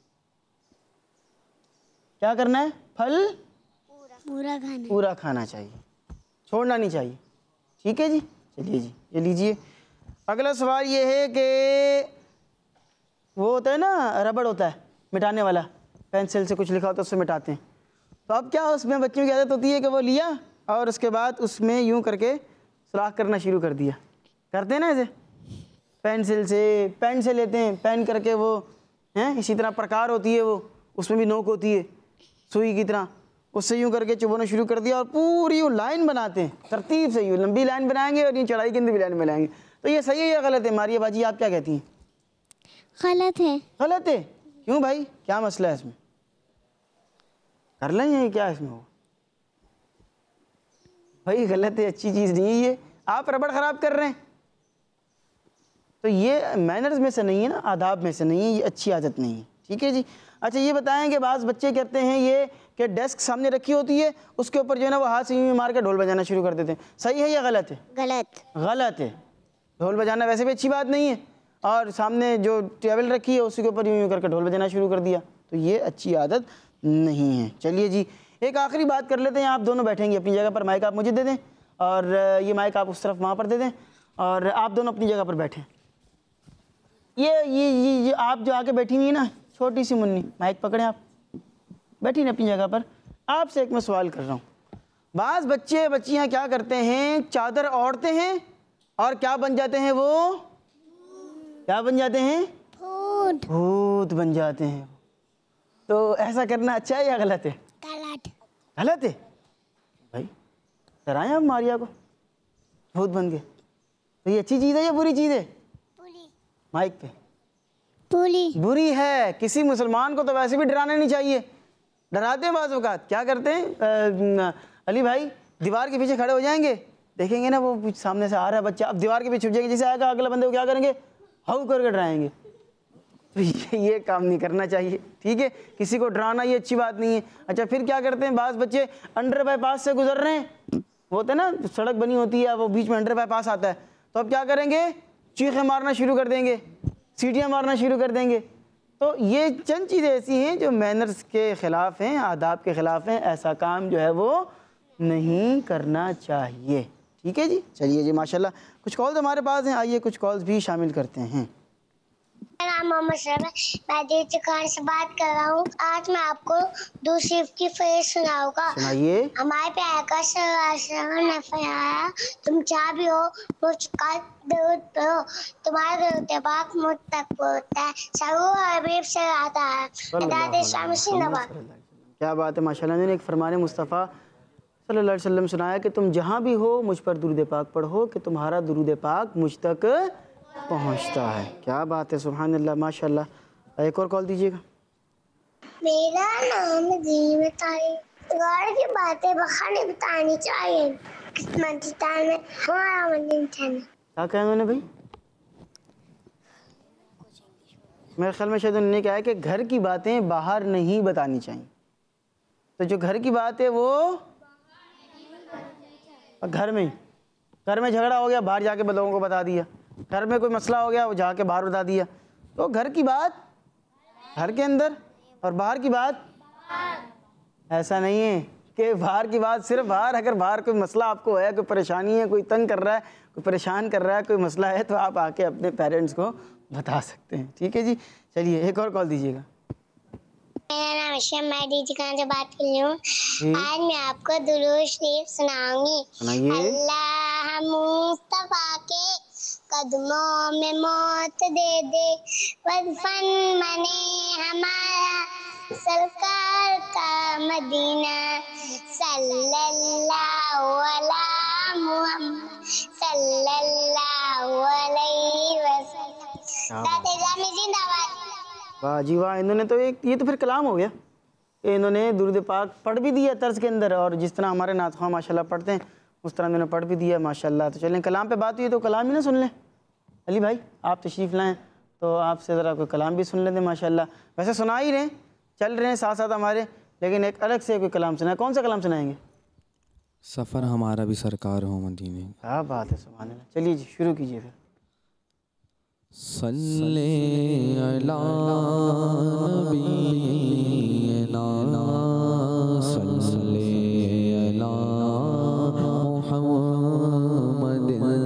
क्या करना है? फल पूरा खाना पूरा खाना चाहिए, छोड़ना नहीं चाहिए। ठीक है जी। चलिए जी, ये लीजिए। अगला सवाल ये है कि वो होता है ना, रबड़ होता है मिटाने वाला, पेंसिल से कुछ लिखा होता है उससे मिटाते हैं। तो अब क्या उसमें बच्चों की आदत होती है कि वो लिया और उसके बाद उसमें यूं करके सुराख करना शुरू कर दिया। करते हैं ना ऐसे, पेंसिल से, पेन से लेते हैं, पेन करके वो हैं, इसी तरह प्रकार होती है वो, उसमें भी नोक होती है सुई की तरह, उससे यूं करके चुभना शुरू कर दिया और पूरी यूँ लाइन बनाते हैं, तरतीब से यूँ लंबी लाइन बनाएंगे और यूँ चढ़ाई के अंदर भी लाइन बनाएंगे। तो ये सही है या गलत है? मारिया बाजी आप क्या कहती हैं? गलत है। गलत है। क्यों भाई, क्या मसला है इसमें? कर लें या क्या इसमें हो भाई? गलत है, अच्छी चीज़ नहीं है ये, आप रबड़ ख़राब कर रहे हैं। तो ये मैनर्स में से नहीं है ना, आदाब में से नहीं है, ये अच्छी आदत नहीं है। ठीक है जी। अच्छा ये बताएं कि बाज़ बच्चे करते हैं ये कि डेस्क सामने रखी होती है, उसके ऊपर जो है ना वो हाथ से यूँ मार के ढोल बजाना शुरू कर देते हैं। सही है या गलत है? गलत। गलत है। ढोल बजाना वैसे भी अच्छी बात नहीं है, और सामने जो टेबल रखी है उसी के ऊपर यूँ यूँ करके ढोल बजाना शुरू कर दिया, तो ये अच्छी आदत नहीं है। चलिए जी, एक आखिरी बात कर लेते हैं। आप दोनों बैठेंगे अपनी जगह पर, माइक आप मुझे दे दें और ये माइक आप उस तरफ वहाँ पर दे दें, और आप दोनों अपनी जगह पर बैठें। ये ये ये, ये आप जो आके बैठी हुई है ना, छोटी सी मुन्नी, माइक पकड़ें आप, बैठी ना अपनी जगह पर। आपसे एक मैं सवाल कर रहा हूँ, बाज़ बच्चे बच्चियाँ क्या करते हैं, चादर ओढ़ते हैं और क्या बन जाते हैं, वो क्या बन जाते हैं, भूत भूत बन जाते हैं। तो ऐसा करना अच्छा है या गलत है? गलत गलत है भाई। डराएं आप मारिया को, भूत बन गए, तो ये अच्छी चीज़ है या बुरी चीज़ है? बुरी माइक पे बुरी बुरी है। किसी मुसलमान को तो वैसे भी डराना नहीं चाहिए। डराते हैं बाज़ औक़ात, क्या करते हैं, अ, अली भाई दीवार के पीछे खड़े हो जाएंगे, देखेंगे ना वो सामने से आ रहा है बच्चा, अब दीवार के पीछे छुप जाएंगे, जैसे आएगा अगला बंदे को क्या करेंगे, हाउ करके डराएंगे। तो ये, ये काम नहीं करना चाहिए, ठीक है। किसी को डराना ये अच्छी बात नहीं है। अच्छा, फिर क्या करते हैं, बाज़ बच्चे अंडर बाईपास से गुजर रहे हैं, वो होता है ना सड़क बनी होती है, वो बीच में अंडर बाईपास आता है, तो अब क्या करेंगे, चीखें मारना शुरू कर देंगे, सीटियाँ मारना शुरू कर देंगे। तो ये चंद चीज़ें ऐसी हैं जो मैनर्स के ख़िलाफ़ हैं, आदाब के ख़िलाफ़ हैं। ऐसा काम जो है वो नहीं करना चाहिए, ठीक है जी। चलिए जी, माशाल्लाह कुछ कॉल्स हमारे पास हैं, आइए कुछ कॉल्स भी शामिल करते हैं। मेरा नाम मोहम्मद शरफ है, मैं देवती खान से बात कर रहा हूँ। आज मैं आपको दूसरी की फेस सुनाऊंगा। सुनाइए। हमारे प्यारे का सल्लल्लाहु ने फरमाया, तुम चाह भी हो मुझका दरूद पढ़ो, तुम्हारा दरूद पाक मुझ तक पहुंचता है। सरूर हबीब से आता है। दादे शामी जिंदाबाद। क्या बात है, माशाल्लाह। ने एक फरमान मुस्तफ़ा सल्लल्लाहु अलैहि वसल्लम सुनाया कि तुम जहाँ भी हो मुझ पर दुरूद पाक पढ़ो कि तुम्हारा दुरूद पाक मुझ तक पहुँचता है। क्या बात है, सुभान अल्लाह, माशाल्लाह। एक और कॉल दीजिएगा। मेरा नाम जीवत है, गौर की बातें बखाने बतानी चाहिए, किस्मत में हमारा मंदिर है। क्या कहा उन्होंने भाई? मेरे ख्याल में शायद उन्होंने कहा है कि घर की बातें बाहर नहीं बतानी चाहिए। तो जो घर की बात है वो घर में ही, घर में झगड़ा हो गया बाहर जाके लोगों को बता दिया, घर में कोई मसला हो गया वो जाके बाहर बता दिया। तो घर की बात घर के अंदर और बाहर की बात ऐसा नहीं है कि बाहर की बात सिर्फ बाहर। अगर बाहर कोई मसला आपको है, कोई परेशानी है, कोई तंग कर रहा है, कोई परेशान कर रहा है, कोई मसला है, तो आप आके अपने पेरेंट्स को बता सकते हैं, ठीक है जी। चलिए एक और कॉल दीजिएगा। मेरा नाम शम, मैं डीजी खान से बात कर रही हूँ। आज मैं आपको दुरूद शरीफ सुनाऊंगी। अल्लाह मुस्तफा के कदमों में मौत दे दे, वतन मने हमारा सरकार का मदीना, सल्लल्लाहु अलैहि मुहम्मद सल्लल्लाहु अलैहि वसल्लम। दादे जामी जिंदाबाद। वाह जी वाह, इन्होंने तो एक ये तो फिर कलाम हो गया। इन्होंने दुरूद पाक पढ़ भी दिया तर्ज के अंदर, और जिस तरह हमारे नात ख़्वाह माशाल्लाह पढ़ते हैं उस तरह इन्होंने पढ़ भी दिया माशाल्लाह। तो चलें, कलाम पे बात हुई तो कलाम ही ना सुन लें। अली भाई आप तशरीफ़ लाएँ तो आपसे ज़रा कोई कलाम भी सुन लेते माशाल्लाह। वैसे सुना ही रहे, चल रहे हैं साथ साथ हमारे, लेकिन एक अलग से कोई कलाम सुनाए। कौन सा कलाम सुनाएंगे? सफ़र हमारा भी सरकार हो मदीने। क्या बात है, सुभान अल्लाह। चलिए जी शुरू कीजिए फिर। सल्ले अला नबीना सल्ले अला मुहम्मद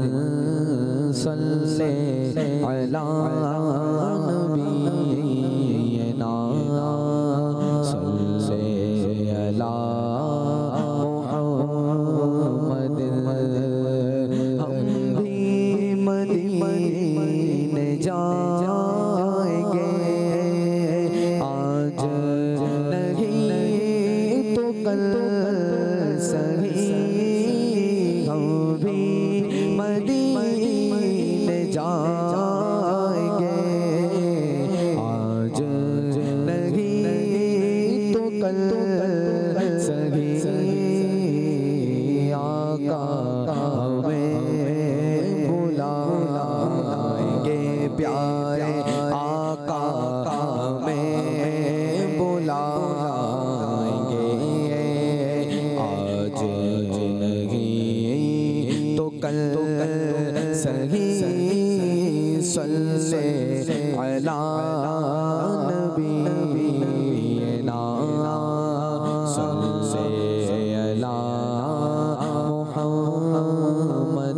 सल्ले अला नबीना सल्ले अला मुहम्मद। हम भी मदीने जाएंगे आज नहीं तो कल सही, हम भी मदीने जाएंगे आज नहीं तो कल सही। आका हमें बुलाएंगे प्यारे, आका हमें बुलाएंगे आज नहीं तो कल सही। सल्ले अला नबीना सल्ले अला मुहम्मद।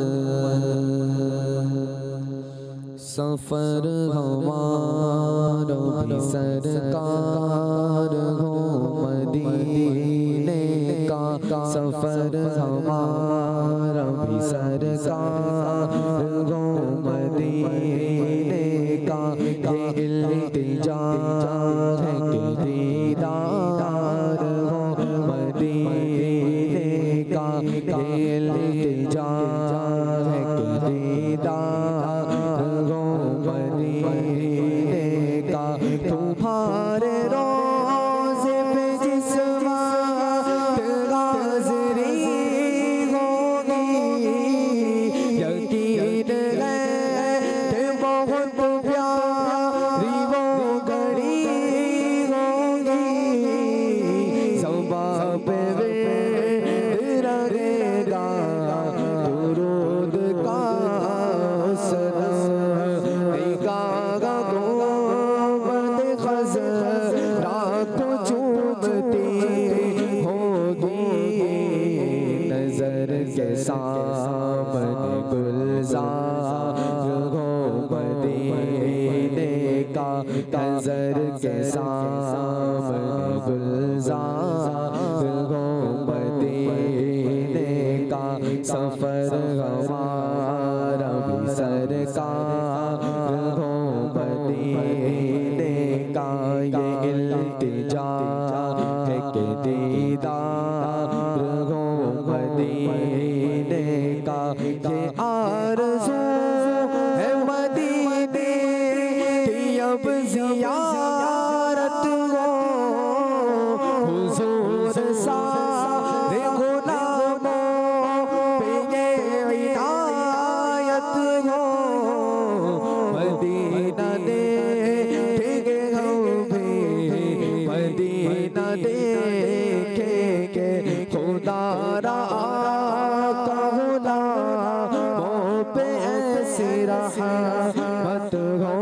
सफ़र हमारा भी सरकार हो मदीने का सफर हमारा भी सरकार हो मदीने का ये इल्तिजा है कि दीदार हो मदीने का ये इल्तिजा है कि दीदार हो मदीने का तुम्हारे रोज़े पे जिस वक्त हाज़री होगी यकीन है कि बहुत प्यारी वो घड़ी होगी ज़बां पे रहेगा दुरूद का सलाम निगाह गुंबद खज़रा को चूमती होगी नजर के सामने गुलजार हो मदीने का नजर के सामने गुलजार हो मदीने का सफर हमारा भी सरकार हो मदीने का ये इल्तिजा है कि दीदार हो मदीने का ये आरज़ू है मदीने की अब ज़ियारत हो हुज़ूर सारे गुलामों पे ये इनायत हो मदीना देखेंगे हम भी मदीना देखेंगे खुदा का गुलामों पे ऐसी रहमत हो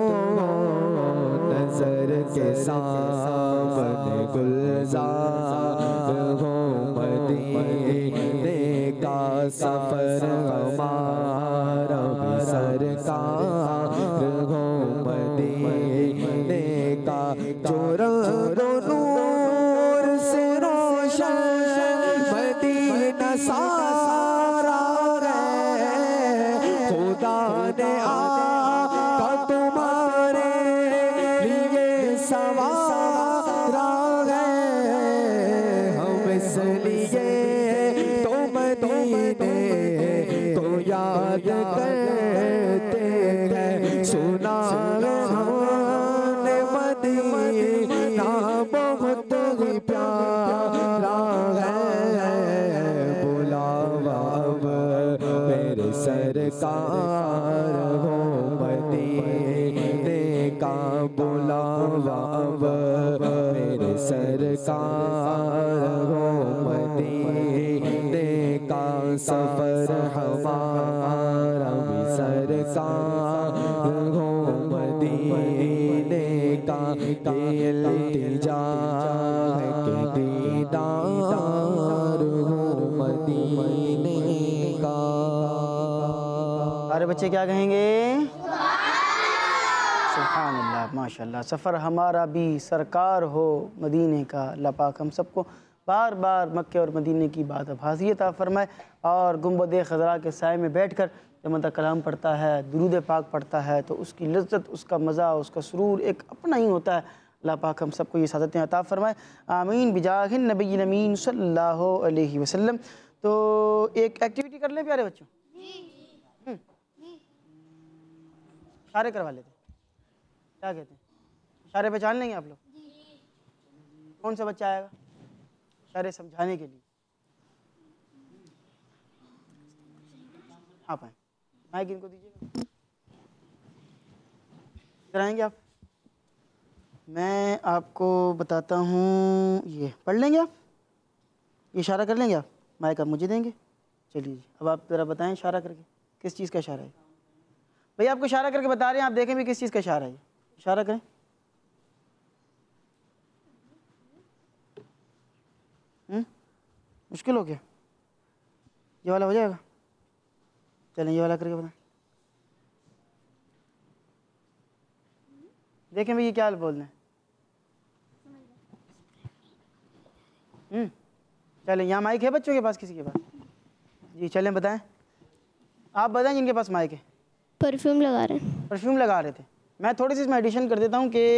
नजर के सामने गुलजार हो मदीने का सफर हमारा भी सरकार हो मदीने का जो रंग नूर से रोशन मदीना सारा है खुदा ने आका तुम्हारे लिए सवारा है हम इसलिए तो मदीने तो याद करते हैं सुना हमने मदीना बहुत ही प्यारा है बुलावा अब मेरे सरकार हो मदीने का बुलावा अब मेरे सरकार हो मदीने का सफर हमारा भी सरकार हो मदीने का ये इल्तिजा है कि दीदार हो मदीने का। सारे बच्चे क्या कहेंगे? सुभान अल्लाह माशाल्लाह। सफ़र हमारा भी सरकार हो मदीने का। अल्लाह पाक हम सबको बार बार मक्के और मदीने की बात अभासी अता फरमाए और गुंबद खज़रा के साए में बैठकर जब बंदा कलाम पढ़ता है दुरूद पाक पढ़ता है तो उसकी लज्जत उसका मज़ा उसका सुरूर एक अपना ही होता है। अल्लाह पाक हम सबको ये सादतें अता फरमाए आमीन बिजाहिन नबी अमीन सल्लल्लाहु अलैहि वसल्लम। तो एक एक्टिविटी कर लें प्यारे बच्चों, इशारे करवा लेते क्या कहते हैं? इशारे पहचान लेंगे आप लोग? कौन सा बच्चा आएगा इशारे समझाने के लिए? आप आए, माइक इनको दीजिएगा। इधर आएंगे आप, मैं आपको बताता हूँ। ये पढ़ लेंगे आप, ये इशारा कर लेंगे आप? माइक आप मुझे देंगे। चलिए अब आप ज़रा बताएं इशारा करके किस चीज़ का इशारा है? भैया आपको इशारा करके बता रहे हैं, आप देखें भी किस चीज़ का इशारा है। इशारा करें। हम्म मुश्किल हो गया, ये वाला हो जाएगा? चलें ये वाला करके बताएं। देखें भाई ये क्या बोल रहे हैं? चलें, यहाँ माइक है बच्चों के पास, किसी के पास? जी चलें बताएं, आप बताएं जिनके पास माइक है। परफ्यूम लगा रहे हैं। परफ्यूम लगा रहे थे। मैं थोड़ी सी इसमें एडिशन कर देता हूँ कि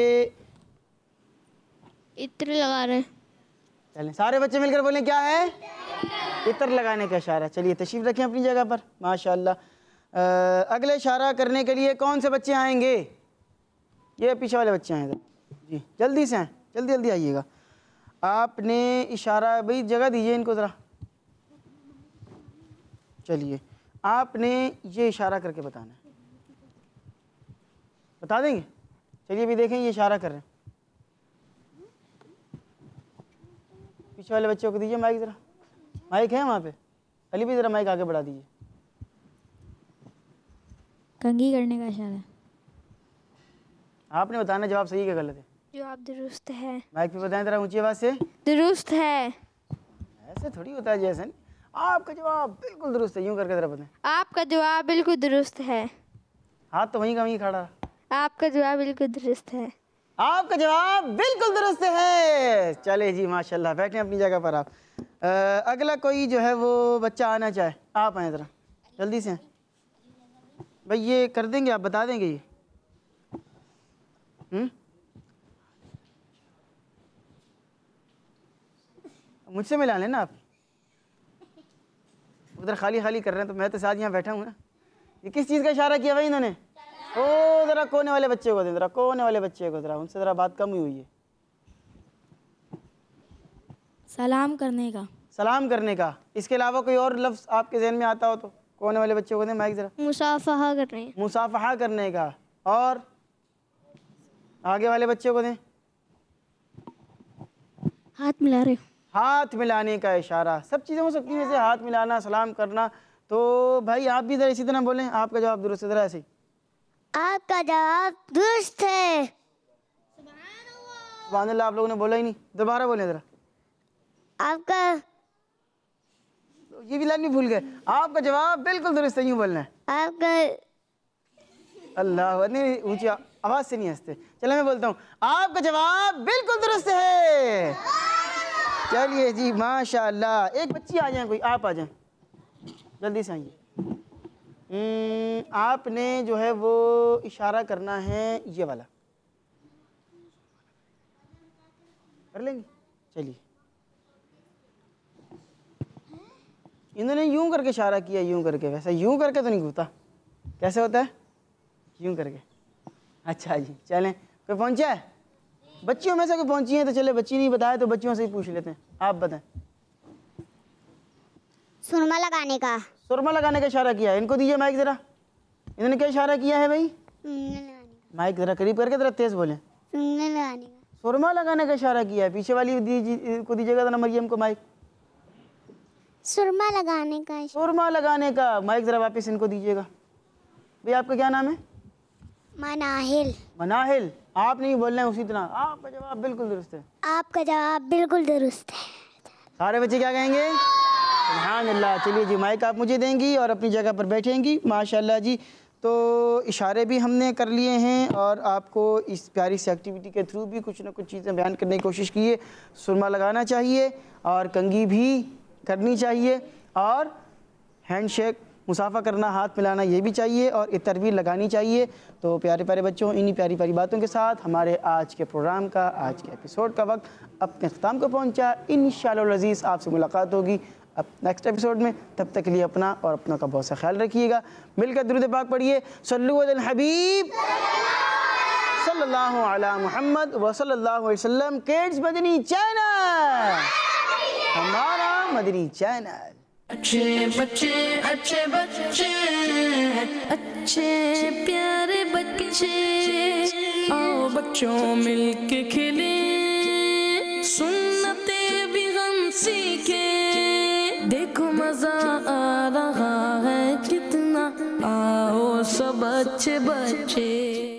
इत्र लगा रहे हैं। चलें सारे बच्चे मिलकर बोलें क्या है? इत्र लगाने का इशारा। चलिए तशरीफ़ रखें अपनी जगह पर। माशाल्लाह। अगले इशारा करने के लिए कौन से बच्चे आएंगे? ये पीछे वाले बच्चे आए जी, जल्दी से आएँ, जल्दी जल्दी आइएगा। आपने इशारा, भाई जगह दीजिए इनको ज़रा। चलिए आपने ये इशारा करके बताना है, बता देंगे? चलिए भी देखें, ये इशारा कर रहे हैं। पीछे वाले बच्चों को दीजिए माइक ज़रा। माइक है वहाँ पे? अली भी ज़रा माइक आगे बढ़ा दीजिए। कंघी करने का इशारा है। आपने बताना जवाब सही क्या गलत है। जवाब दुरुस्त है। माइक पे बताएं ज़रा ऊंची आवाज़ से। दुरुस्त है। ऐसे थोड़ी होता है जैसन। आपका जवाब बिल्कुल दुरुस्त है, यूँ करके ज़रा बताएं। आपका जवाब बिल्कुल दुरुस्त है। हाथ तो वहीं का वहीं खड़ा। आपका जवाब बिल्कुल दुरुस्त है। आपका जवाब बिल्कुल दुरुस्त है। चले जी माशाल्लाह, बैठे अपनी जगह पर आप। आ, अगला कोई जो है वो बच्चा आना चाहे, आप आए ज़रा जल्दी से। भाई ये कर देंगे, आप बता देंगे ये? हम्म मुझसे मिला लेना आप। उधर खाली खाली कर रहे हैं तो मैं तो साथ यहाँ बैठा हूँ ना। ये किस चीज़ का इशारा किया भाई इन्होंने? ओ ज़रा कोने वाले बच्चे को दे, ज़रा कोने वाले बच्चे को ज़रा, उनसे ज़रा बात कम ही हुई है। सलाम करने का। सलाम करने का। इसके अलावा कोई और लफ्ज़ आपके जहन में आता हो तो कोने वाले बच्चे को दें माइक ज़रा। मुसाफहा करने। मुसाफहा करने का। और आगे वाले बच्चे को दें। हाथ मिला रहे। हाथ मिलाने का इशारा। सब चीज़ें हो सकती हैं जैसे हाथ मिलाना, सलाम करना। तो भाई आप भी ज़रा इसी तरह बोलें, आपका जवाब दुरुस्त है, ज़रा ऐसे ही। आपका जवाब दुरुस्त है। सुभान अल्लाह, आप लोगों ने बोला ही नहीं, दोबारा बोलें ज़रा। आपका ये भी लाइन भी भूल गए। आपका जवाब बिल्कुल दुरुस्त है, यूँ बोलना है। आपका अल्लाह, नहीं ऊंची आवाज़ से नहीं हंसते। चलो मैं बोलता हूँ, आपका जवाब बिल्कुल दुरुस्त है। चलिए जी माशाल्लाह। एक बच्ची आ जाए, कोई आप आ जाएं, जल्दी से आइए। आपने जो है वो इशारा करना है ये वाला, कर लेंगे? चलिए, इन्होंने यूं करके इशारा किया, यूं करके। वैसे यूं करके तो नहीं होता, कैसे होता है? यूं करके। अच्छा जी, चलें। कोई पहुंचा है? बच्चियों में से कोई पहुंची है तो चले, बच्ची नहीं बताए तो बच्चियों से ही पूछ लेते हैं। आप बताएं। सुरमा लगाने का। सुरमा लगाने का इशारा किया है। इनको दीजिए माइक ज़रा। इन्होंने क्या इशारा किया है भाई? माइक ज़रा करीब करके ज़रा तेज़ बोलें। लगाने का। सुरमा लगाने का इशारा किया है। पीछे वाली दीजिए, को दीजिएगा ज़रा मरियम को माइक। सुरमा लगाने का। सुरमा लगाने का माइक ज़रा वापस इनको दीजिएगा। भाई आपका क्या नाम है? मनाहिल। मनाहिल। आप नहीं बोलना है उसी तरह। आपका जवाब बिल्कुल दुरुस्त है। आपका जवाब बिल्कुल दुरुस्त है। सारे बच्चे क्या कहेंगे? सुभान अल्लाह। चलिए जी, माइक आप मुझे देंगी और अपनी जगह पर बैठेंगी। माशाल्लाह जी। तो इशारे भी हमने कर लिए हैं और आपको इस प्यारी सी एक्टिविटी के थ्रू भी कुछ ना कुछ चीज़ें बयान करने की कोशिश की है। सुरमा लगाना चाहिए और कंघी भी करनी चाहिए और हैंडशेक, मुसाफा करना, हाथ मिलाना ये भी चाहिए और इतर भी लगानी चाहिए। तो प्यारे प्यारे बच्चों, इन्हीं प्यारी प्यारी बातों के साथ हमारे आज के प्रोग्राम का, आज के एपिसोड का वक्त अपने अख्ताम को पहुंचा। इंशाअल्लाह अज़ीज़ आपसे मुलाकात होगी अब नेक्स्ट एपिसोड में। तब तक के लिए अपना और अपनों का बहुत सा ख्याल रखिएगा। मिलकर दुरूद पाक पढ़िए। सल्लु अलल हबीब सल्लल्लाहु अला मुहम्मद व सल्लल्लाहु अलैहि वसल्लम। किड्स मदनी चैनल, हमारा मदनी चैनल। अच्छे बच्चे, अच्छे बच्चे, अच्छे प्यारे बच्चे, आओ बच्चों मिलके खेले, सुन्नते भी हम सीखे, देखो मजा आ रहा है कितना, आओ सब अच्छे बच्चे।